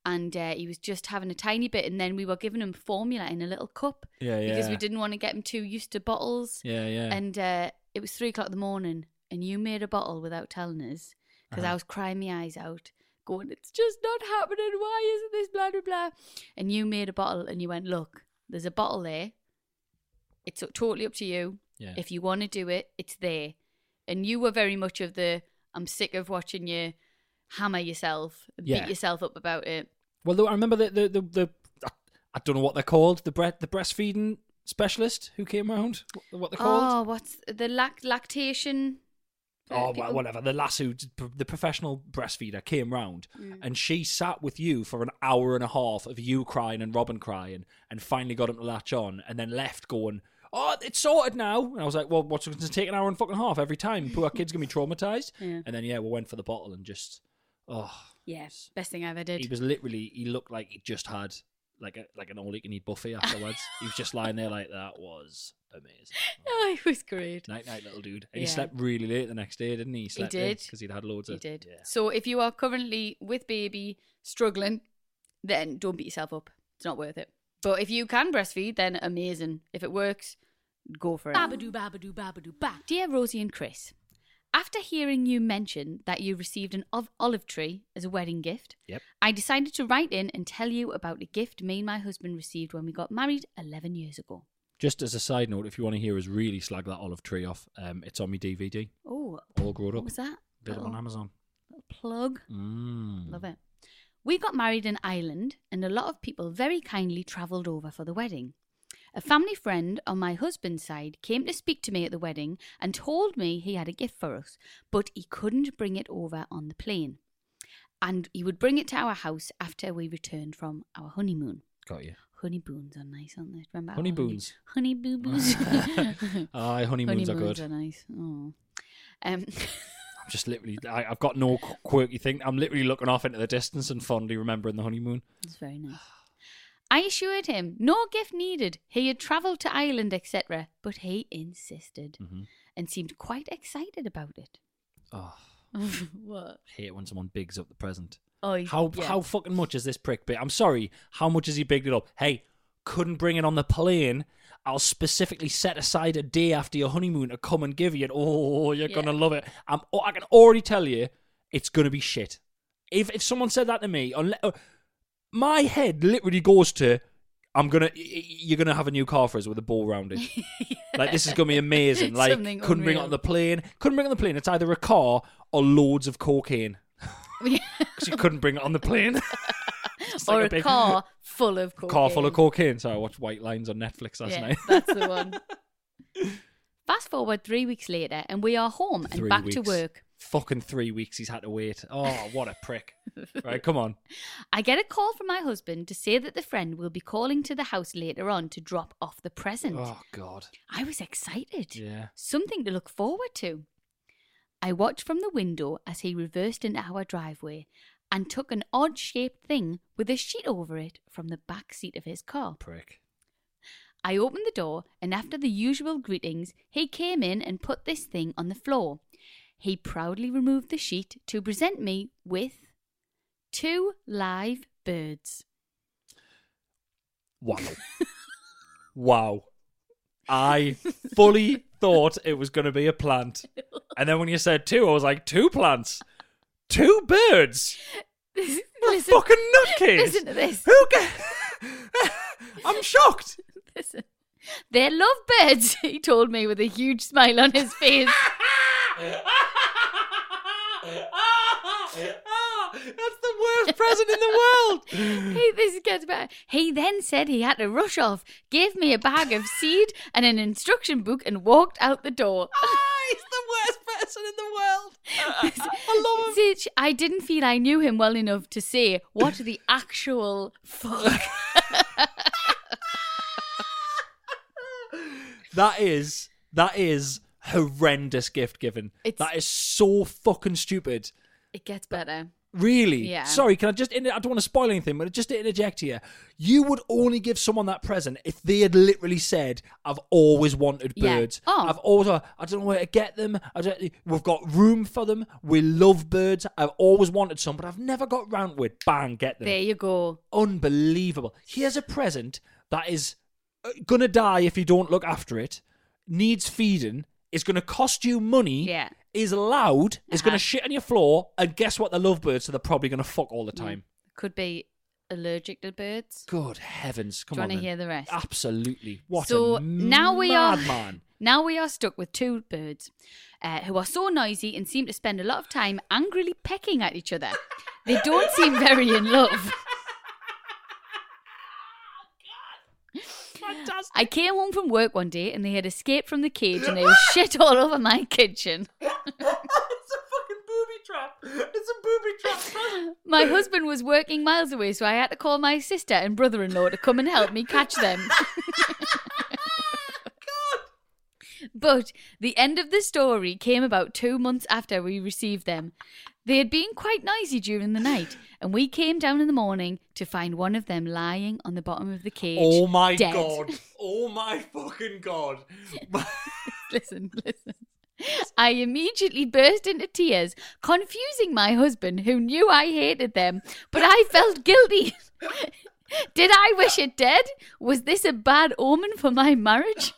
and uh, he was just having a tiny bit, and then we were giving him formula in a little cup. Yeah, yeah. Because we didn't want to get him too used to bottles. Yeah, yeah. And uh, it was three o'clock in the morning, and you made a bottle without telling us, because Uh-huh. I was crying my eyes out, going, it's just not happening. Why isn't this blah, blah, blah? And you made a bottle, and you went, look, there's a bottle there. It's totally up to you. Yeah. If you want to do it, it's there. And you were very much of the, I'm sick of watching you hammer yourself and Yeah. beat yourself up about it. Well, though, I remember the the the, the I don't know what they're called. The bre- the breastfeeding specialist who came around. What, what they're called? Oh, what's the lac- lactation? Oh, people- well, whatever. The lass who, the professional breastfeeder, came round Mm. and she sat with you for an hour and a half of you crying and Robin crying, and finally got him to latch on, and then left going, "Oh, it's sorted now." And I was like, "Well, what's going to take an hour and fucking half every time? Poor kid's gonna be traumatized." Yeah. And then yeah, we went for the bottle and just, oh, Yeah, best thing I ever did. he was literally, he looked like he just had like a like an all you can eat buffet afterwards. He was just lying there like that. Was amazing. Oh, it was great. Night night, little dude. And Yeah. he slept really late the next day, didn't he? He, slept did. because he'd had loads He of. did. Yeah. So if you are currently with baby struggling, then don't beat yourself up. It's not worth it. But if you can breastfeed, then amazing. If it works, go for it. Babadoo, babadoo, babadoo, ba. Dear Rosie and Chris, after hearing you mention that you received an ov- olive tree as a wedding gift, Yep. I decided to write in and tell you about a gift me and my husband received when we got married eleven years ago. Just as a side note, if you want to hear us really slag that olive tree off, um, it's on my D V D. Oh, All grown what up. was that? Available on Little- Amazon. little plug. Mm. Love it. We got married in Ireland, and a lot of people very kindly travelled over for the wedding. A family friend on my husband's side came to speak to me at the wedding and told me he had a gift for us, but he couldn't bring it over on the plane. And he would bring it to our house after we returned from our honeymoon. Got you. Honeymoons are nice, aren't they? Remember our Honeyboons. Honey boo boos. Aye, honeymoons are good. Honeymoons are nice. Oh. Um, I'm just literally, I, I've got no qu- quirky thing. I'm literally looking off into the distance and fondly remembering the honeymoon. It's very nice. I assured him no gift needed. He had travelled to Ireland, et cetera, but he insisted Mhm. and seemed quite excited about it. Oh, What? hate when someone bigs up the present. Oh, he's- How yeah. how fucking much is this prick big? I'm sorry. How much has he bigged it up? Hey, couldn't bring it on the plane. I'll specifically set aside a day after your honeymoon to come and give you it. Oh, you're Yeah. gonna love it. I'm, oh, I can already tell you, it's gonna be shit. If if someone said that to me, unle- uh, my head literally goes to, I'm gonna, y- y- you're gonna have a new car for us with a bow round it. Like, this is gonna be amazing. Like, Something couldn't bring it unreal. on the plane. Couldn't bring it on the plane. It's either a car or loads of cocaine. Because you couldn't bring it on the plane. It's or like a, big- car full of cocaine. Car full of cocaine. So I watched White Lines on Netflix last Yeah, night. that's the one. Fast forward three weeks later, and we are home and Three back to weeks. work. Fucking three weeks he's had to wait. Oh, what a prick. Right, come on. I get a call from my husband to say that the friend will be calling to the house later on to drop off the present. Oh, God. I was excited. Yeah. Something to look forward to. I watched from the window as he reversed into our driveway and took an odd-shaped thing with a sheet over it from the back seat of his car. Prick. I opened the door, and after the usual greetings, he came in and put this thing on the floor. He proudly removed the sheet to present me with two live birds. Wow. Wow. I fully thought it was going to be a plant. And then when you said two, I was like, two plants? Two birds? What a Listen- fucking nutcase. Listen to this. Who ca- I'm shocked. Listen. They're lovebirds, he told me with a huge smile on his face. That's the worst present in the world. Hey, this gets better. He then said he had to rush off, gave me a bag of seed and an instruction book, and walked out the door. He's the worst person in the world. I love him. Sitch, I didn't feel I knew him well enough to say what the actual fuck. That is that is horrendous gift giving. It's- That is so fucking stupid. It gets better. Really? Yeah. Sorry, can I just, inter- I don't want to spoil anything, but just to interject here, you would only give someone that present if they had literally said, I've always wanted Yeah. birds. Oh. I've always, I don't know where to get them. I don't, we've got room for them. We love birds. I've always wanted some, but I've never got round to it. Bang, get them. There you go. Unbelievable. Here's a present that is going to die if you don't look after it, needs feeding, is going to cost you money. Yeah. Is loud, is Uh-huh. going to shit on your floor, and guess what? They're lovebirds, so they're probably going to fuck all the time. Could be allergic to birds. Good heavens! Come Do you on, want to then. hear the rest? Absolutely. What so a now we are madman. now we are stuck with two birds uh, who are so noisy and seem to spend a lot of time angrily pecking at each other. They don't seem very in love. Fantastic. I came home from work one day and they had escaped from the cage and they were shit all over my kitchen. It's a fucking booby trap. It's a booby trap. My husband was working miles away, so I had to call my sister and brother-in-law to come and help me catch them. But the end of the story came about two months after we received them. They had been quite noisy during the night, and we came down in the morning to find one of them lying on the bottom of the cage. Oh my dead. god. Oh my fucking god. Listen, listen. I immediately burst into tears, confusing my husband, who knew I hated them, but I felt guilty. Did I wish it dead? Was this a bad omen for my marriage?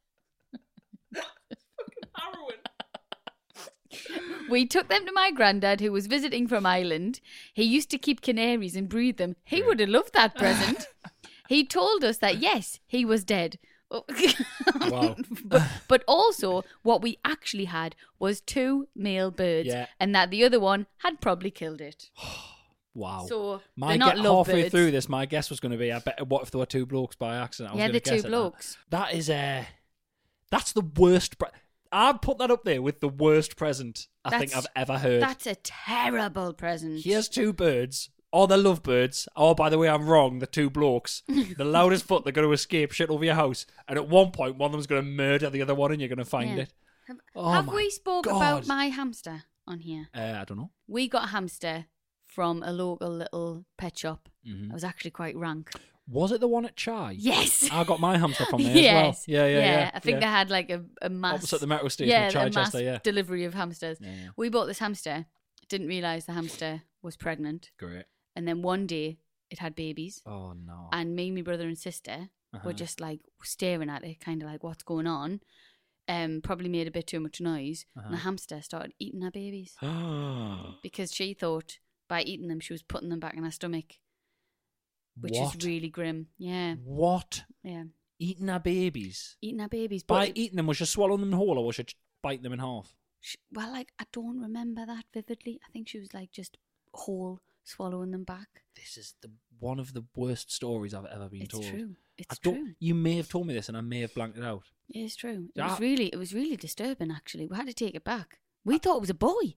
We took them to my granddad, who was visiting from Ireland. He used to keep canaries and breed them. He would have loved that present. He told us that, yes, he was dead. Wow. but, but also, what we actually had was two male birds, Yeah. and that the other one had probably killed it. Wow. So, my they're not get, love halfway birds. throw through this, my guess was going to be, I bet, what if there were two blokes by accident? I was Yeah, gonna the guess two at that. blokes. That is uh, that's the worst. Pre- I'd put that up there with the worst present I think That's- I've ever heard. That's a terrible present. Here's two birds. Oh, they're lovebirds. Oh, by the way, I'm wrong. They're two blokes. The loudest foot, they're going to escape shit over your house. And at one point, one of them's going to murder the other one and you're going to find Yeah. it. Have, Oh have my we spoke God. about my hamster on here? Uh, I don't know. We got a hamster from a local little pet shop. Mhm. It was actually quite rank. Was it the one at Chai? Yes. I got my hamster from there yes. as well. Yeah, yeah, yeah. I think yeah. they had like a, a mass... Opposite the metro station yeah, at a mass Chichester, yeah. delivery of hamsters. Yeah, yeah. We bought this hamster. Didn't realise the hamster was pregnant. Great. And then one day, it had babies. Oh, no. And me, my brother and sister Uh-huh. were just like staring at it, kind of like, what's going on? Um, probably made a bit too much noise. And the Uh-huh. hamster started eating her babies. Because she thought by eating them, she was putting them back in her stomach. Which What? is really grim. Yeah. What? Yeah. Eating our babies? Eating her babies. By But eating them, was she swallowing them whole or was she biting them in half? she, well, like, I don't remember that vividly. I think she was like just whole, swallowing them back. This is the one of the worst stories I've ever been It's told. true. It's I don't, true. You may have told me this and I may have blanked it out. It is true. It Ah. was really, it was really disturbing. Actually, we had to take it back. We thought it was a boy.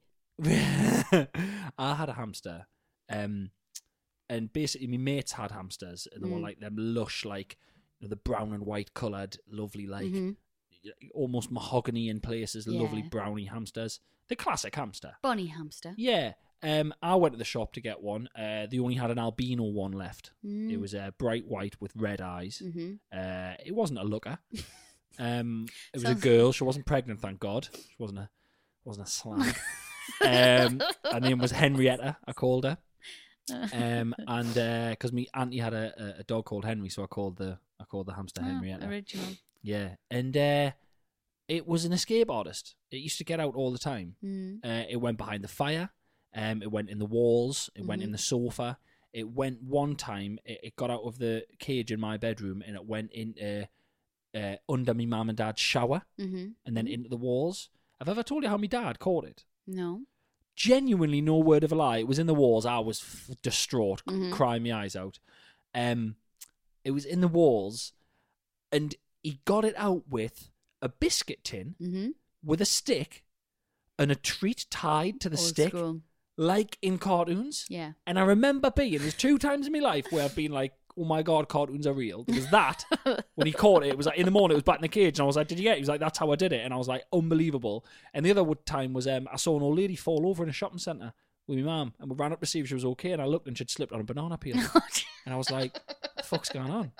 I had a hamster, um, and basically my mates had hamsters, and they were Mm. like them lush, like you know, the brown and white coloured, lovely, like Mhm. almost mahogany in places, lovely Yeah. brownie hamsters. The classic hamster. Bonnie hamster. Yeah. Um, I went to the shop to get one. Uh, they only had an albino one left. Mm. It was uh, bright white with red eyes. Mhm. Uh, it wasn't a looker. um, it was Sounds- a girl. She wasn't pregnant, thank God. She wasn't a wasn't a slag. um, her name was Henrietta. I called her. Um, and because me auntie had a, a dog called Henry, so I called the I called the hamster Ah, Henrietta. original. Yeah, and uh, it was an escape artist. It used to get out all the time. Mm. Uh, it went behind the fire. Um, it went in the walls. It went in Mhm. the sofa. It went one time. It, it got out of the cage in my bedroom and it went into uh, under my mum and dad's shower Mhm. and then into the walls. Have I ever told you how my dad caught it? No. Genuinely, no word of a lie. It was in the walls. I was f- distraught, c- Mhm. crying my eyes out. Um, it was in the walls, and he got it out with a biscuit tin Mhm. with a stick and a treat tied to the Old stick, school. like in cartoons. Yeah. And I remember being, there's two times in my life where I've been like, oh my God, cartoons are real. There was that, when he caught it, it was like in the morning, it was back in the cage, and I was like, did you get it? He was like, that's how I did it. And I was like, unbelievable. And the other time was, um, I saw an old lady fall over in a shopping centre with my mum, and we ran up to see if she was okay, and I looked and she'd slipped on a banana peel. And I was like, what the fuck's going on?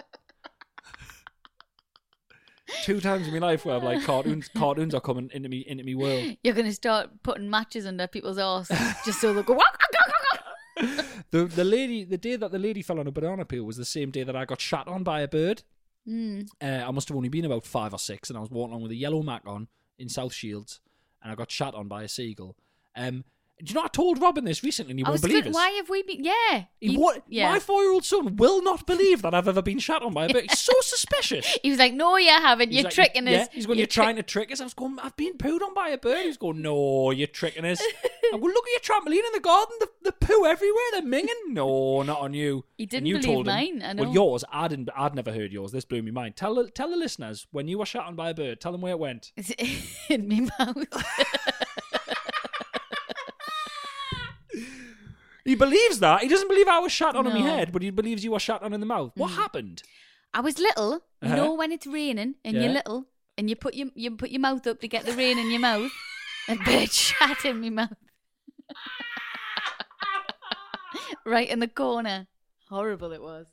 Two times in my life where I'm like, cartoons cartoons are coming into me into me world. You're going to start putting matches under people's arse just so they'll go, wak, wak, wak, wak. The the lady, the day that the lady fell on a banana peel was the same day that I got shot on by a bird. Mm. Uh, I must have only been about five or six, and I was walking along with a yellow Mac on in South Shields, and I got shot on by a seagull. Um, do you know I told Robin this recently, and he I won't was believe good. it. Why have we been? Yeah. He, He- what? yeah. My four-year-old son will not believe that I've ever been shot on by a bird. He's so suspicious. He was like, no, you haven't. He's You're like, tricking yeah, us. he's going, you're, trying to trick us. I was going, I've been pooed on by a bird. He's going, no, you're tricking us. I go, look at your trampoline in the garden. The, the poo everywhere. They're minging. No, not on you. He didn't And you believe told him, mine, I know. Well, yours, I didn't, I'd never heard yours. This blew me mind. Tell, the- tell the listeners, when you were shot on by a bird, tell them where it went. It's in my mouth. He believes that. He doesn't believe I was shot on in No. my head, but he believes you were shot on in the mouth. What Mm. happened? I was little. You Uh-huh. know when it's raining and Yeah. you're little and you put your you put your mouth up to get the rain in your mouth. A bird shat in my mouth. Right in the corner. Horrible it was.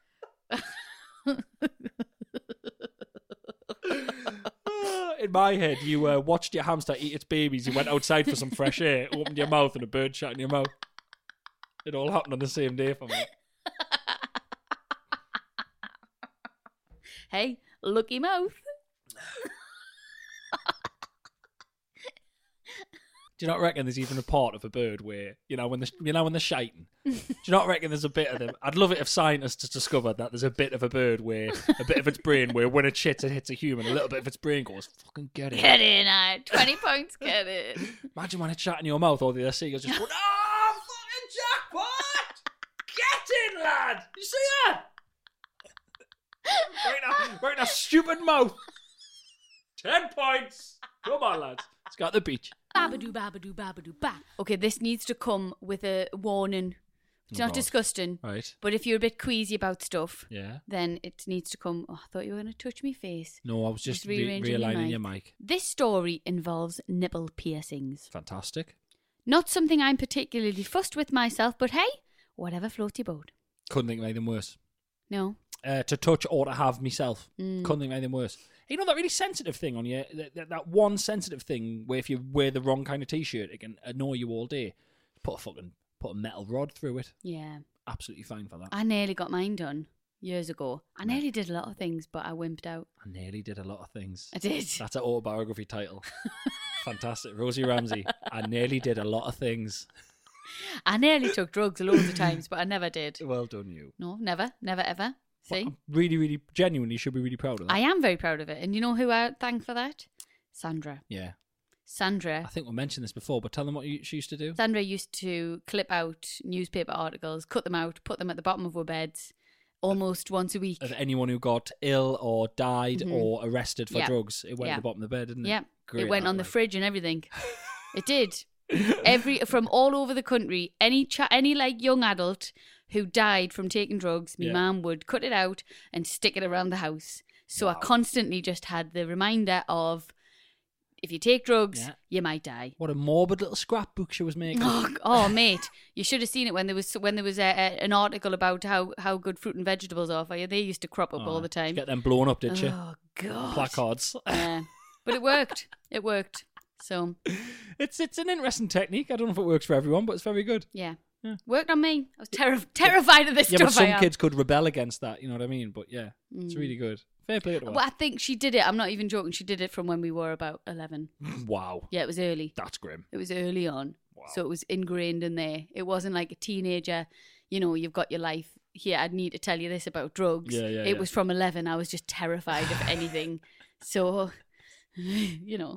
In my head, you uh, watched your hamster eat its babies. You went outside for some fresh air, opened your mouth, and a bird shot in your mouth. It all happened on the same day for me. Hey, lucky mouth. Do you not reckon there's even a part of a bird where, you know, when the you know when they're shiting? Do you not reckon there's a bit of them? I'd love it if scientists discovered that there's a bit of a bird where a bit of its brain where when it shits it hits a human, a little bit of its brain goes, fucking get it. Get in, I twenty points, get it. Imagine when it's shot in your mouth, all the other seagulls just go, oh, fucking jackpot! Get in, lad! You see that? Right now, right now, stupid mouth. Ten points. Come on, lads. Let's go to the beach. Babadoo, babadoo, babadoo, ba. Okay, this needs to come with a warning. It's Oh, not God. disgusting. Right. But if you're a bit queasy about stuff, Yeah. then it needs to come. Oh, I thought you were going to touch me face. No, I was just, re- rearranging your realigning mic. your mic. This story involves nipple piercings. Fantastic. Not something I'm particularly fussed with myself, but hey, whatever floats your boat. Couldn't think of anything worse. No. Uh, to touch or to have myself. Mm. Couldn't think of anything worse. You know that really sensitive thing on you, that, that, that one sensitive thing where if you wear the wrong kind of t-shirt, it can annoy you all day. Put a fucking put a metal rod through it. Yeah. Absolutely fine for that. I nearly got mine done years ago. I nearly did a lot of things, but I wimped out. I nearly did a lot of things. I did. That's an autobiography title. Fantastic. Rosie Ramsey. I nearly did a lot of things. I nearly took drugs loads of times, but I never did. Well done, you. No, never, never, ever. See? I'm really, really, genuinely should be really proud of that. I am very proud of it. And you know who I thank for that? Sandra. Yeah. Sandra. I think we mentioned this before, but tell them what you, she used to do. Sandra used to clip out newspaper articles, cut them out, put them at the bottom of our beds almost once a week. Of anyone who got ill or died Mhm. or arrested for Yeah. drugs, it went Yeah. at the bottom of the bed, didn't it? Yeah. Great It went that, on the like. fridge and everything. It did. Every from all over the country, any cha- any like young adult who died from taking drugs, my Yeah. mum would cut it out and stick it around the house. So I constantly just had the reminder of, if you take drugs, Yeah. you might die. What a morbid little scrapbook she was making. Oh, oh, mate, you should have seen it when there was when there was a, a, an article about how, how good fruit and vegetables are for you. They used to crop up Oh, all the time. Get them blown up, did you? Oh God, Placards. Yeah, but it worked. It worked. So It's it's an interesting technique. I don't know if it works for everyone, but it's very good. yeah, Yeah. worked on me. I was terri- terrified of this Yeah, stuff. but some I am. kids could rebel against that. You know what I mean? But yeah, it's Mm. really good. Fair play to her. Well, I think she did it. I'm not even joking. She did it from when we were about eleven. Wow. Yeah, it was early. That's grim. It was early on. So it was ingrained in there. It wasn't like a teenager, you know, you've got your life. Here, I need to tell you this about drugs. Yeah, yeah, it yeah. was from eleven. I was just terrified of anything. So, you know.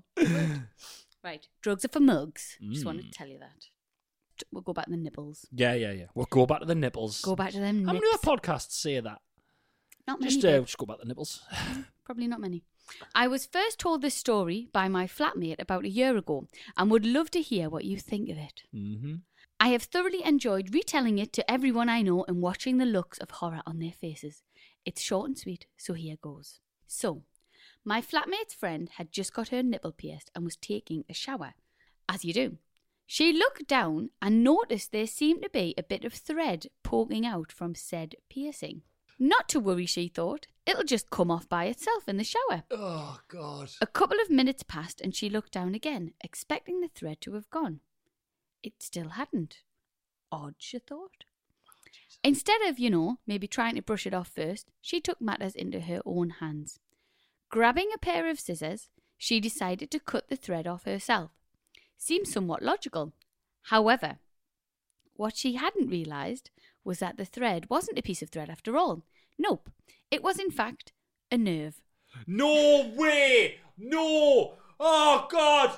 Right. Drugs are for mugs. Just wanted to Mm. tell you that. We'll go back to the nibbles. Yeah, yeah, yeah. We'll go back to the nipples. Go back to them How nips. many other podcasts say that? Not many. Just, uh, babe. just go back to the nipples. Probably not many. I was first told this story by my flatmate about a year ago and would love to hear what you think of it. Mm-hmm. I have thoroughly enjoyed retelling it to everyone I know and watching the looks of horror on their faces. It's short and sweet, so here goes. So, my flatmate's friend had just got her nipple pierced and was taking a shower. As you do. She looked down and noticed there seemed to be a bit of thread poking out from said piercing. Not to worry, she thought. It'll just come off by itself in the shower. Oh, God. A couple of minutes passed and she looked down again, expecting the thread to have gone. It still hadn't. Odd, she thought. Instead of, you know, maybe trying to brush it off first, she took matters into her own hands. Grabbing a pair of scissors, she decided to cut the thread off herself. Seemed somewhat logical. However, what she hadn't realised was that the thread wasn't a piece of thread after all. Nope. It was, in fact, a nerve. No way! No! Oh, God!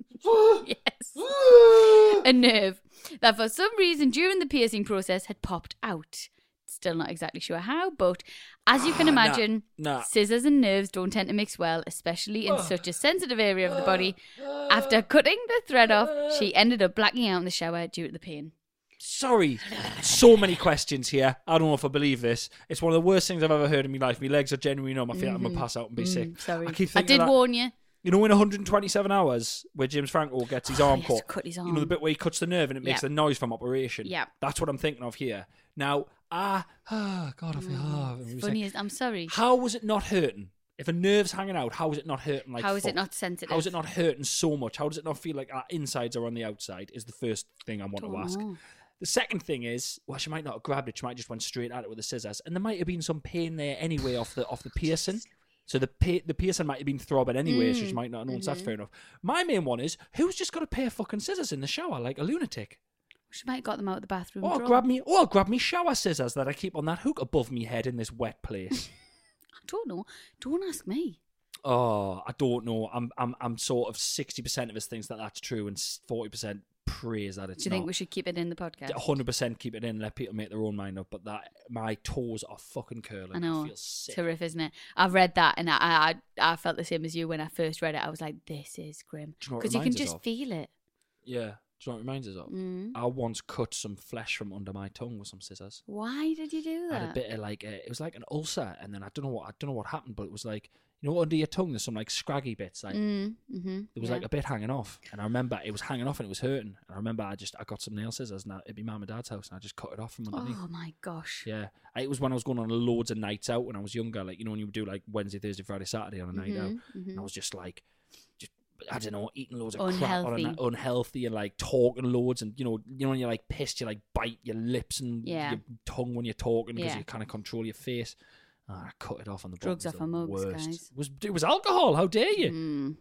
Yes. A nerve that for some reason during the piercing process had popped out. Still not exactly sure how, but as you can imagine, nah, nah. scissors and nerves don't tend to mix well, especially in such a sensitive area of the body. After cutting the thread off, she ended up blacking out in the shower due to the pain. Sorry, so many questions here. I don't know if I believe this. It's one of the worst things I've ever heard in my life. My legs are genuinely numb. I feel like I'm going to pass out and be Mm, sick. sorry. I keep I thinking did that, warn you. You know, in one hundred twenty-seven hours, where James Franco gets his Oh, arm he has cut, to cut his you know, the arm. bit where he cuts the nerve and it makes Yeah. the noise from operation. Yeah. That's what I'm thinking of here. Now, ah, oh, God, I feel... Oh, It's it was funny like- as I'm sorry. How was it not hurting? If a nerve's hanging out, how is it not hurting like How is it fuck? not sensitive? How is it not hurting so much? How does it not feel like our insides are on the outside is the first thing I want Don't to ask. know. The second thing is, well, she might not have grabbed it. She might just went straight at it with the scissors. And there might have been some pain there anyway off the off the piercing. So the pa- the piercing might have been throbbing anyway, so she might not have known. So that's fair enough. My main one is, who's just got a pair of fucking scissors in the shower like a lunatic? She might have got them out of the bathroom Or drawer. grab me, or grab me shower scissors that I keep on that hook above me head in this wet place. I don't know. Don't ask me. Oh, I don't know. I'm I'm I'm sort of sixty percent of us thinks that that's true, and forty percent praise that it's Do you not. think we should keep it in the podcast? one hundred percent keep it in, let people make their own mind up. But that my toes are fucking curling. I know. feel sick. Terrific, isn't it? I've read that and I, I I felt the same as you when I first read it. I was like, this is grim. Do you know what it Because you can reminds us just of? feel it. Yeah. Do you know what it reminds us of? Mm. I once cut some flesh from under my tongue with some scissors. Why did you do I had a that? bit of like a, it was like an ulcer, and then I don't know what I don't know what happened, but it was like, you know, under your tongue there's some like scraggy bits, like Mm, mm-hmm, there was yeah. like a bit hanging off, and I remember it was hanging off and it was hurting. And I remember I just I got some nail scissors, and I, it'd be mum and dad's house, and I just cut it off from underneath. Oh my gosh. Yeah, it was when I was going on loads of nights out when I was younger, like, you know, when you would do like Wednesday, Thursday, Friday, Saturday on a night out, Mhm, and I mhm. was just like, just I don't know, eating loads of crap on a Unhealthy. night, unhealthy, and like talking loads, and you know, you know when you're like pissed, you like bite your lips and Yeah. your tongue when you're talking because Yeah. you kind of control your face. Oh, I cut it off on the Drugs bottom. off our mugs, worst. guys. It was it was alcohol? How dare you? Mm.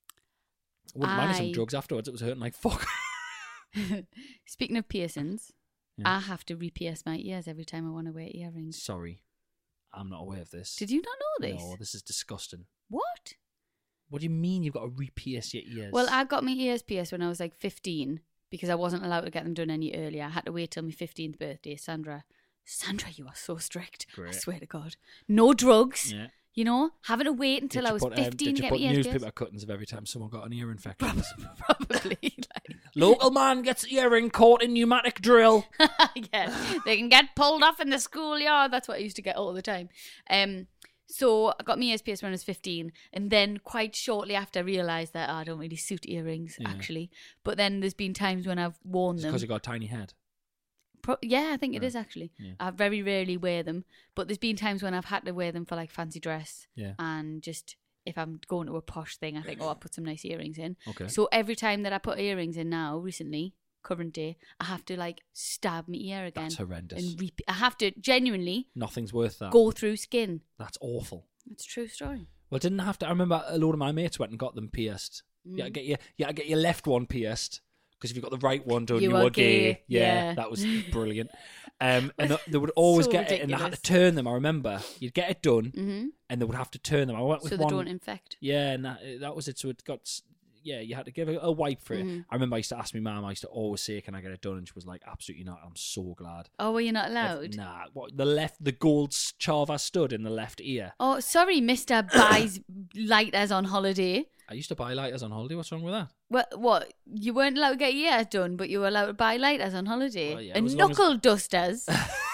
I wouldn't mind some I- drugs afterwards. It was hurting like fuck. Speaking of piercings, Yeah. I have to re-pierce my ears every time I want to wear earrings. Sorry, I'm not aware of this. Did you not know this? No, this is disgusting. What? What do you mean you've got to re-pierce your ears? Well, I got my ears pierced when I was like fifteen because I wasn't allowed to get them done any earlier. I had to wait till my fifteenth birthday. Sandra, Sandra, you are so strict. I Great. swear to God. No drugs. Yeah. You know, having to wait until Did I you was put, um, fifteen did to you get put my ears newspaper pierced. cuttings of every time someone got an ear infection? Probably. Like, Local man gets earring caught in pneumatic drill. yeah, they can get pulled off in the schoolyard. That's what I used to get all the time. Um, so I got my ears pierced when I was fifteen, and then quite shortly after I realised that oh, I don't really suit earrings Yeah. actually. But then there's been times when I've worn them. Because you got a tiny head. Pro- yeah, I think it Right. is actually. Yeah. I very rarely wear them, but there's been times when I've had to wear them for like fancy dress. Yeah. And just if I'm going to a posh thing, I think, oh, I'll put some nice earrings in. Okay. So every time that I put earrings in now, recently, current day, I have to like stab my ear again. That's horrendous. And re- I have to genuinely Nothing's worth that. go through skin. That's awful. It's a true story. Well, didn't have to. I remember a load of my mates went and got them pierced. Mm. Yeah, get your yeah, get your left one pierced because if you got the right one done, You you, are were gay. gay. Yeah, Yeah. that was brilliant. Um, and th- they would always So get it, and they had to ridiculous. turn them. I remember you'd get it done, Mhm. and they would have to turn them. I went with So they one. don't infect. Yeah, and that that was it. So it got. s- Yeah, you had to give a, a wipe for it. Mhm. I remember I used to ask my mum. I used to always say, "Can I get it done?" And she was like, "Absolutely not." I'm so glad. Oh, were you not If- allowed? Nah, what the left, the gold chava stud in the left ear. Oh, sorry, Mister buys lighters on holiday. I used to buy lighters on holiday. What's wrong with that? What? What? You weren't allowed to get your hair done, but you were allowed to buy lighters on holiday Well, yeah, and as long as- knuckle dusters.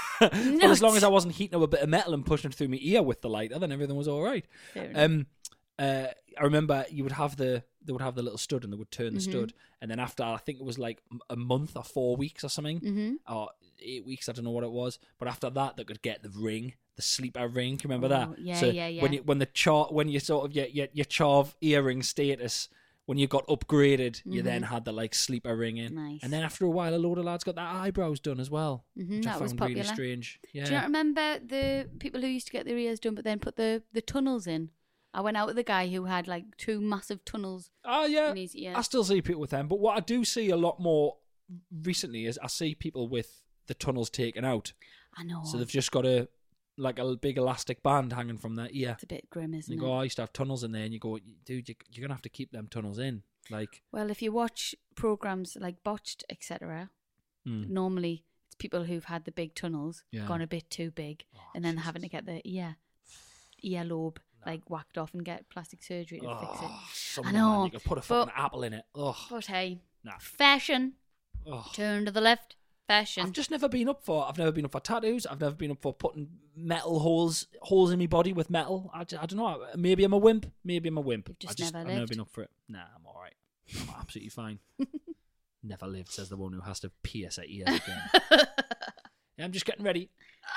Well, as long as I wasn't heating up a bit of metal and pushing it through my ear with the lighter, then everything was all right. Fair enough. Um, uh, I remember you would have the they would have the little stud and they would turn the Mhm. stud, and then after I think it was like a month or four weeks or something, Mhm. or eight weeks, I don't know what it was, but after that they could get the ring, the sleeper ring. Can you remember Oh, that? yeah, so yeah, yeah. When you when the char when you sort of your your, your charv earring status. When you got upgraded, you Mhm. then had the like sleeper ring in, Nice. and then after a while, a load of lads got their eyebrows done as well, Mhm, which I that was found really popular. strange. Yeah. Do you not remember the people who used to get their ears done, but then put the, the tunnels in? I went out with a guy who had like two massive tunnels. Oh yeah, in his ear. I still see people with them, but what I do see a lot more recently is I see people with the tunnels taken out. I know. So they've just got a like a big elastic band hanging from their ear. It's a bit grim, isn't And it? you go, oh, I used to have tunnels in there, and you go, dude, you, you're gonna have to keep them tunnels in. Like, Well, if you watch programs like Botched, et cetera, Mm. normally it's people who've had the big tunnels Yeah. gone a bit too big, and then they're having to get the ear earlobe like whacked off and get plastic surgery to oh, fix it. some I man, know, you could put a but- fucking apple in it. Ugh. But hey, Nah. fashion. Ugh. Turn to the left. Fashion. I've just never been up for. I've never been up for tattoos. I've never been up for putting metal holes holes in my body with metal. I, I don't know. Maybe I'm a wimp. Maybe I'm a wimp. You've just I just never I've never lived. been up for it. Nah, I'm all right. I'm absolutely fine. Never lived, says the one who has to pierce her ears again. Yeah, I'm just getting ready.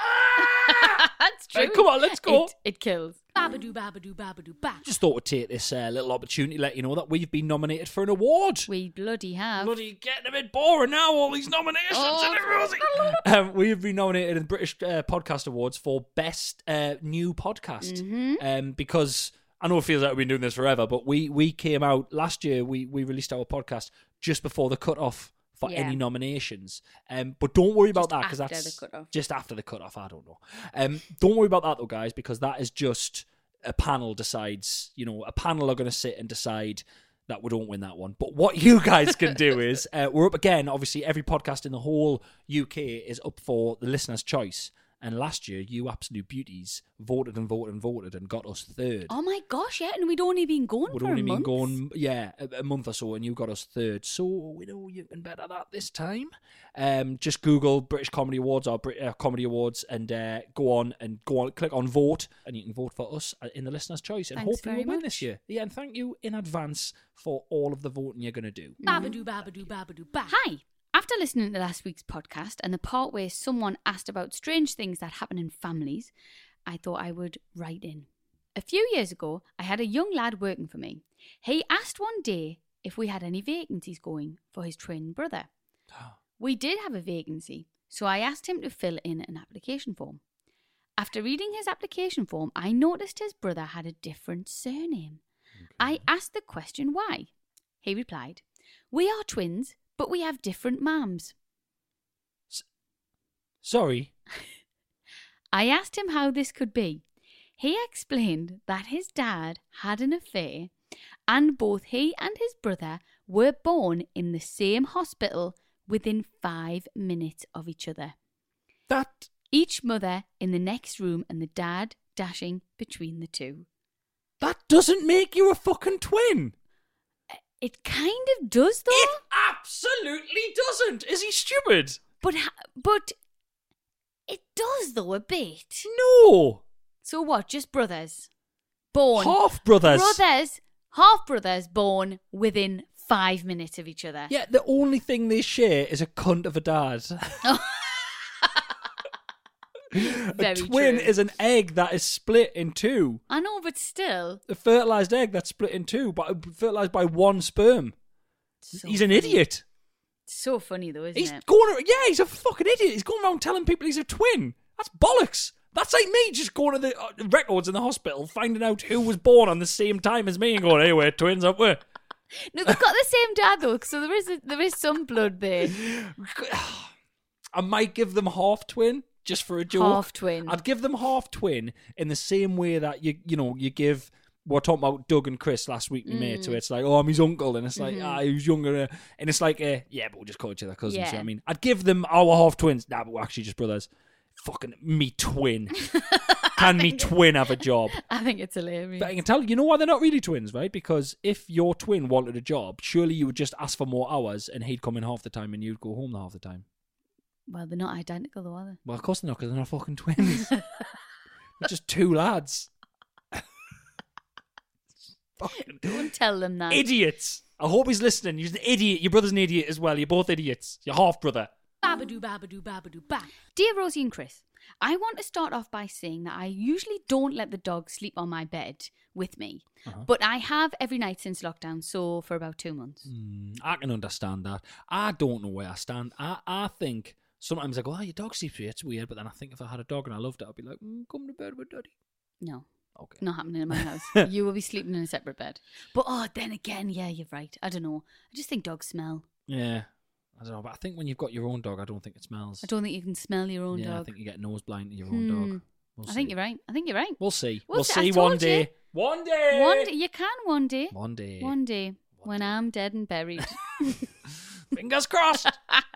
That's true. Right, come on, let's go. It, it kills. Babadoo, babadoo, babadoo, ba. Just thought we'd take this uh, little opportunity to let you know that we've been nominated for an award. We bloody have. Bloody getting a bit boring now, all these nominations. Oh. Isn't it, Rosie? um, we've been nominated in the British uh, Podcast Awards for Best uh, New Podcast. Mhm. Um, because I know it feels like we've been doing this forever, but we, we came out last year, we, we released our podcast just before the cut-off for Yeah. any nominations. Um, but don't worry about Just that, because after that's the cut-off. just after the cut-off. I don't know. Um, don't worry about that, though, guys, because that is just a panel decides, you know, a panel are going to sit and decide that we don't win that one. But what you guys can do is, uh, we're up again, obviously, every podcast in the whole U K is up for the listener's choice. And last year, you absolute beauties voted and voted and voted and got us third. Oh my gosh, yeah, and we'd only been going We'd for only a been month. going, yeah, a, a month or so, and you got us third. So we know you can better that this time. Um, just Google British Comedy Awards or Brit- uh, Comedy Awards, and uh, go on and go on, click on vote, and you can vote for us in the listener's choice, and Thanks hopefully very we'll win much. this year. Yeah, and thank you in advance for all of the voting you're going to do. Babadoo, babadoo, babadoo, ba. Hi. After listening to last week's podcast and the part where someone asked about strange things that happen in families, I thought I would write in. A few years ago, I had a young lad working for me. He asked one day if we had any vacancies going for his twin brother. We did have a vacancy, so I asked him to fill in an application form. After reading his application form, I noticed his brother had a different surname. I asked the question why. He replied, "We are twins, but we have different mums." Sorry. I asked him how this could be. He explained that his dad had an affair and both he and his brother were born in the same hospital within five minutes of each other. That... Each mother in the next room and the dad dashing between the two. That doesn't make you a fucking twin. It kind of does, though. It absolutely doesn't. Is he stupid? But ha- but it does, though, a bit. No. So what? Just brothers born Half brothers. Brothers, half brothers born within five minutes of each other. Yeah, the only thing they share is a cunt of a dad. A Very twin true. is an egg that is split in two. I know, but still, A fertilized egg that's split in two, but fertilized by one sperm. So he's an funny. idiot. So funny though, isn't He's it? going. ar- Yeah, he's a fucking idiot. He's going around telling people he's a twin. That's bollocks. That's like me just going to the uh, records in the hospital, finding out who was born on the same time as me, and going, "Hey, we're twins, aren't we?" No, they've got the same dad though, so there is a, there is some blood there. I might give them half twin just for a joke. Half twin. I'd give them half twin in the same way that you you know you give. We We're talking about Doug and Chris last week, my mate. So Mm. it's like, oh, I'm his uncle, and it's like, Mhm. ah, he was younger, uh, and it's like, uh, yeah, but we'll just call each other cousins. You know what Yeah. I mean, I'd give them our half twins. Nah, but we're actually just brothers. Fucking me twin. Can me twin have a job? I think it's hilarious. But I can tell you, you know why they're not really twins, right? Because if your twin wanted a job, surely you would just ask for more hours, and he'd come in half the time, and you'd go home half the time. Well, they're not identical though, are they? Well, of course they're not, because they're not fucking twins. They're just two lads. Fucking Don't tell them that. idiots. I hope he's listening. You're an idiot. Your brother's an idiot as well. You're both idiots. Your half brother. Babadoo, babadoo, babadoo, ba. Dear Rosie and Chris, I want to start off by saying that I usually don't let the dog sleep on my bed with me, Uh-huh. but I have every night since lockdown, so for about two months. Mm, I can understand that. I don't know where I stand. I, I think sometimes I go, oh, your dog sleeps with you. It's weird. But then I think if I had a dog and I loved it, I'd be like, mm, come to bed with daddy. No. Okay. Not happening in my house. You will be sleeping in a separate bed. But oh, then again, yeah, you're right. I don't know. I just think dogs smell. Yeah. I don't know. But I think when you've got your own dog, I don't think it smells. I don't think you can smell your own yeah, dog. I think you get nose blind to your own Hmm. dog. We'll I think see. you're right. I think you're right. We'll see. We'll We'll, see. I see told one day. you. One day. One day. You can one day. One day. One day. When I'm dead and buried. Fingers crossed.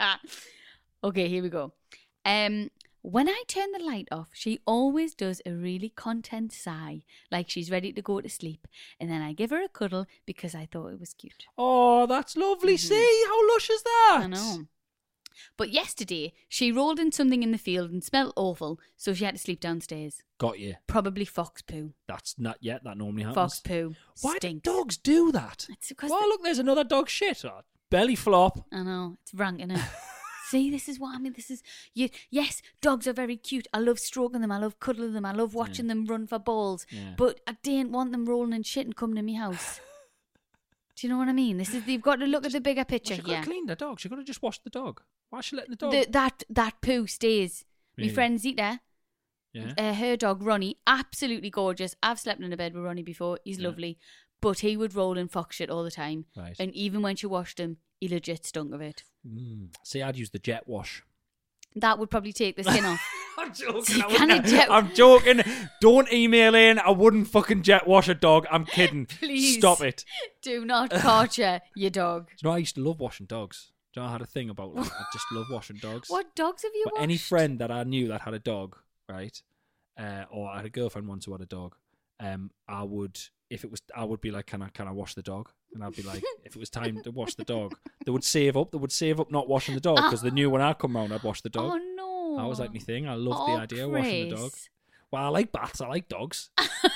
Okay, here we go. Um, when I turn the light off, she always does a really content sigh, like she's ready to go to sleep. And then I give her a cuddle because I thought it was cute. Oh, that's lovely. Mhm. See, how lush is that? I know. But yesterday, she rolled in something in the field and smelled awful, so she had to sleep downstairs. Got you. Probably fox poo. That's not yet. That normally happens. Fox poo. Why Stinks. do dogs do that? It's because Well, the- look, there's another dog shit. Oh, belly flop. I know, it's rank, isn't it? See, this is what I mean. This is you. Yes, dogs are very cute. I love stroking them. I love cuddling them. I love watching Yeah. them run for balls. Yeah. But I didn't want them rolling in shit and coming to my house. Do you know what I mean? This is you've got to look at the bigger Well, picture she could here. have cleaned the dog. She could have just washed the dog. Why is she letting the dog? The, that that poo stays. Really? My friend Zita, yeah. uh, her dog Ronnie, absolutely gorgeous. I've slept in a bed with Ronnie before. He's Yeah. lovely, but he would roll in fox shit all the time. Right. And even when she washed him, he legit stunk of it. Mm. See, I'd use the jet wash. That would probably take the skin off. I'm joking. So you I can't wouldn't- jet- I'm joking. Don't email in. I wouldn't fucking jet wash a dog. I'm kidding. Please. Stop it. Do not torture your dog. Do you know, I used to love washing dogs. Do you know I had a thing about like, I just love washing dogs. What dogs have you But watched? any friend that I knew that had a dog, right? Uh, or I had a girlfriend once who had a dog. Um, I would, if it was, I would be like, can I, can I wash the dog? And I'd be like, if it was time to wash the dog, they would save up. They would save up not washing the dog because they knew when I come round, I'd wash the dog. Oh no! That was like my thing. I loved Oh, the idea of washing the dog. Chris. Well, I like baths. I like dogs.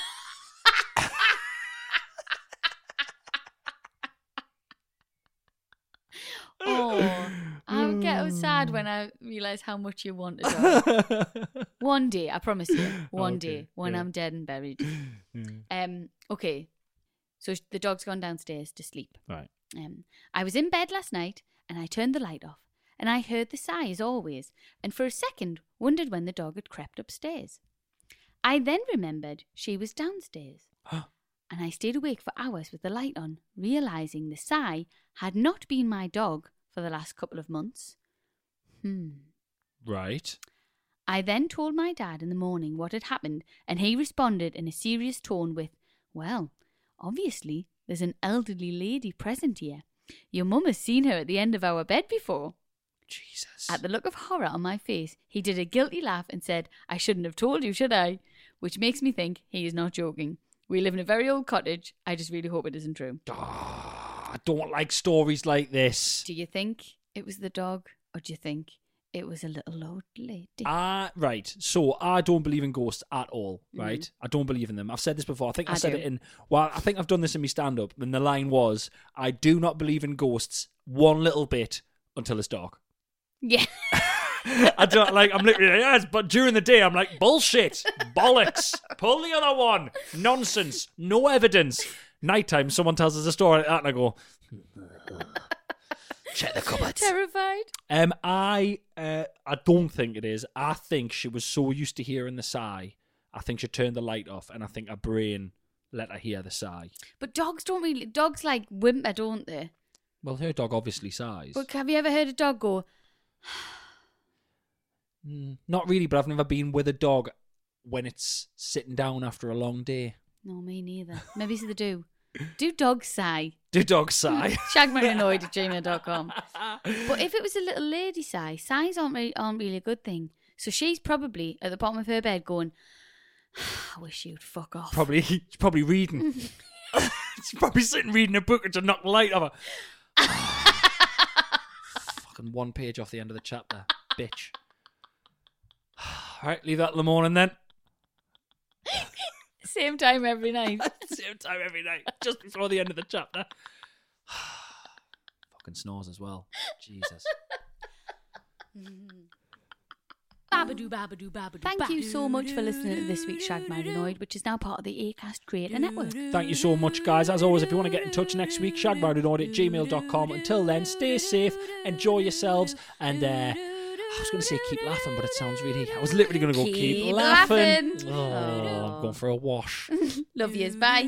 Oh, I get sad when I realise how much you want a dog. One day, I promise you. One Okay, day, when yeah. I'm dead and buried. Yeah. Um. Okay. So sh- the dog's gone downstairs to sleep. Right. Um. I was in bed last night and I turned the light off and I heard the sigh as always, and for a second wondered when the dog had crept upstairs. I then remembered she was downstairs. And I stayed awake for hours with the light on, realising the sigh had not been my dog for the last couple of months. Hmm. Right. I then told my dad in the morning what had happened, and he responded in a serious tone with, well, obviously there's an elderly lady present here. Your mum has seen her at the end of our bed before. Jesus. At the look of horror on my face, he did a guilty laugh and said, I shouldn't have told you, should I? Which makes me think he is not joking. We live in a very old cottage. I just really hope it isn't true. Oh, I don't like stories like this. Do you think it was the dog, or do you think it was a little old lady? Ah, right. So I don't believe in ghosts at all, right? Mm. I don't believe in them. I've said this before. I think I, I said do. it in, well, I think I've done this in my stand-up, and the line was, I do not believe in ghosts one little bit until it's dark. Yeah. I don't like, I'm literally, yes, but during the day, I'm like, bullshit, bollocks, pull the other one, nonsense, no evidence. Nighttime, someone tells us a story like that, and I go, check the cupboards. Terrified. Um, I, uh, I don't think it is. I think she was so used to hearing the sigh. I think she turned the light off, and I think her brain let her hear the sigh. But dogs don't really, dogs like whimper, don't they? Well, her dog obviously sighs. But have you ever heard a dog go, Mm, not really, but I've never been with a dog when it's sitting down after a long day. no, me neither. Maybe so they do. Do dogs sigh? Do dogs sigh? shagmarinannoyed at gmail dot com. But if it was a little lady sigh, sighs aren't really, aren't really a good thing. So she's probably at the bottom of her bed going, I wish you'd fuck off. Probably, she's probably reading. She's probably sitting reading a book and to knock the light off her. Fucking one page off the end of the chapter, bitch. All right, leave that in the morning then. Same time every night. same time every night, just before the end of the chapter. Fucking snores as well. Jesus. Babadoo, babadoo, babadoo, Thank you so much for listening to this week's Shag Married Annoyed, which is now part of the Acast Creator Network. Thank you so much, guys. As always, if you want to get in touch next week, shag married annoyed at gmail dot com. Until then, stay safe, enjoy yourselves, and uh, I was going to say keep laughing, but it sounds really... I was literally going to go keep, Keep laughing. laughing. Oh, Oh. I'm going for a wash. Love yous. Bye.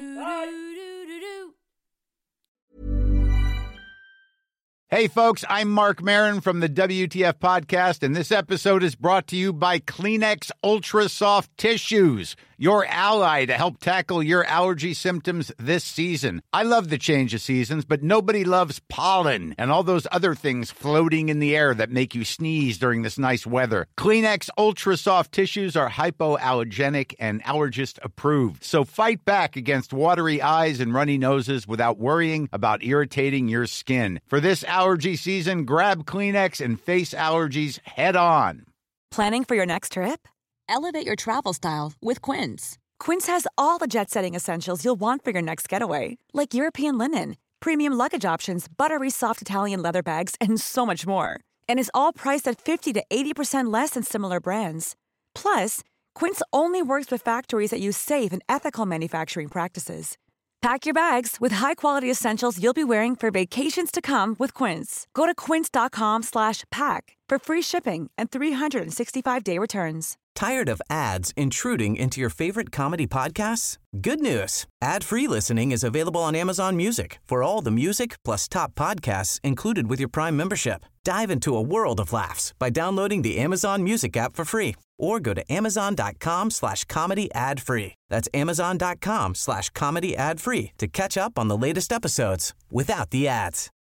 Hey, folks, I'm Mark Maron from the W T F Podcast, and this episode is brought to you by Kleenex Ultra Soft Tissues, your ally to help tackle your allergy symptoms this season. I love the change of seasons, but nobody loves pollen and all those other things floating in the air that make you sneeze during this nice weather. Kleenex Ultra Soft Tissues are hypoallergenic and allergist approved, so fight back against watery eyes and runny noses without worrying about irritating your skin. For this allergy season, grab Kleenex and face allergies head on. Planning for your next trip? Elevate your travel style with Quince. Quince has all the jet-setting essentials you'll want for your next getaway, like European linen, premium luggage options, buttery soft Italian leather bags, and so much more. And is all priced at fifty to eighty percent less than similar brands. Plus, Quince only works with factories that use safe and ethical manufacturing practices. Pack your bags with high-quality essentials you'll be wearing for vacations to come with Quince. Go to quince.com slash pack for free shipping and three sixty-five day returns. Tired of ads intruding into your favorite comedy podcasts? Good news. Ad-free listening is available on Amazon Music for all the music plus top podcasts included with your Prime membership. Dive into a world of laughs by downloading the Amazon Music app for free or go to amazon.com slash comedy ad free. That's amazon.com slash comedy ad free to catch up on the latest episodes without the ads.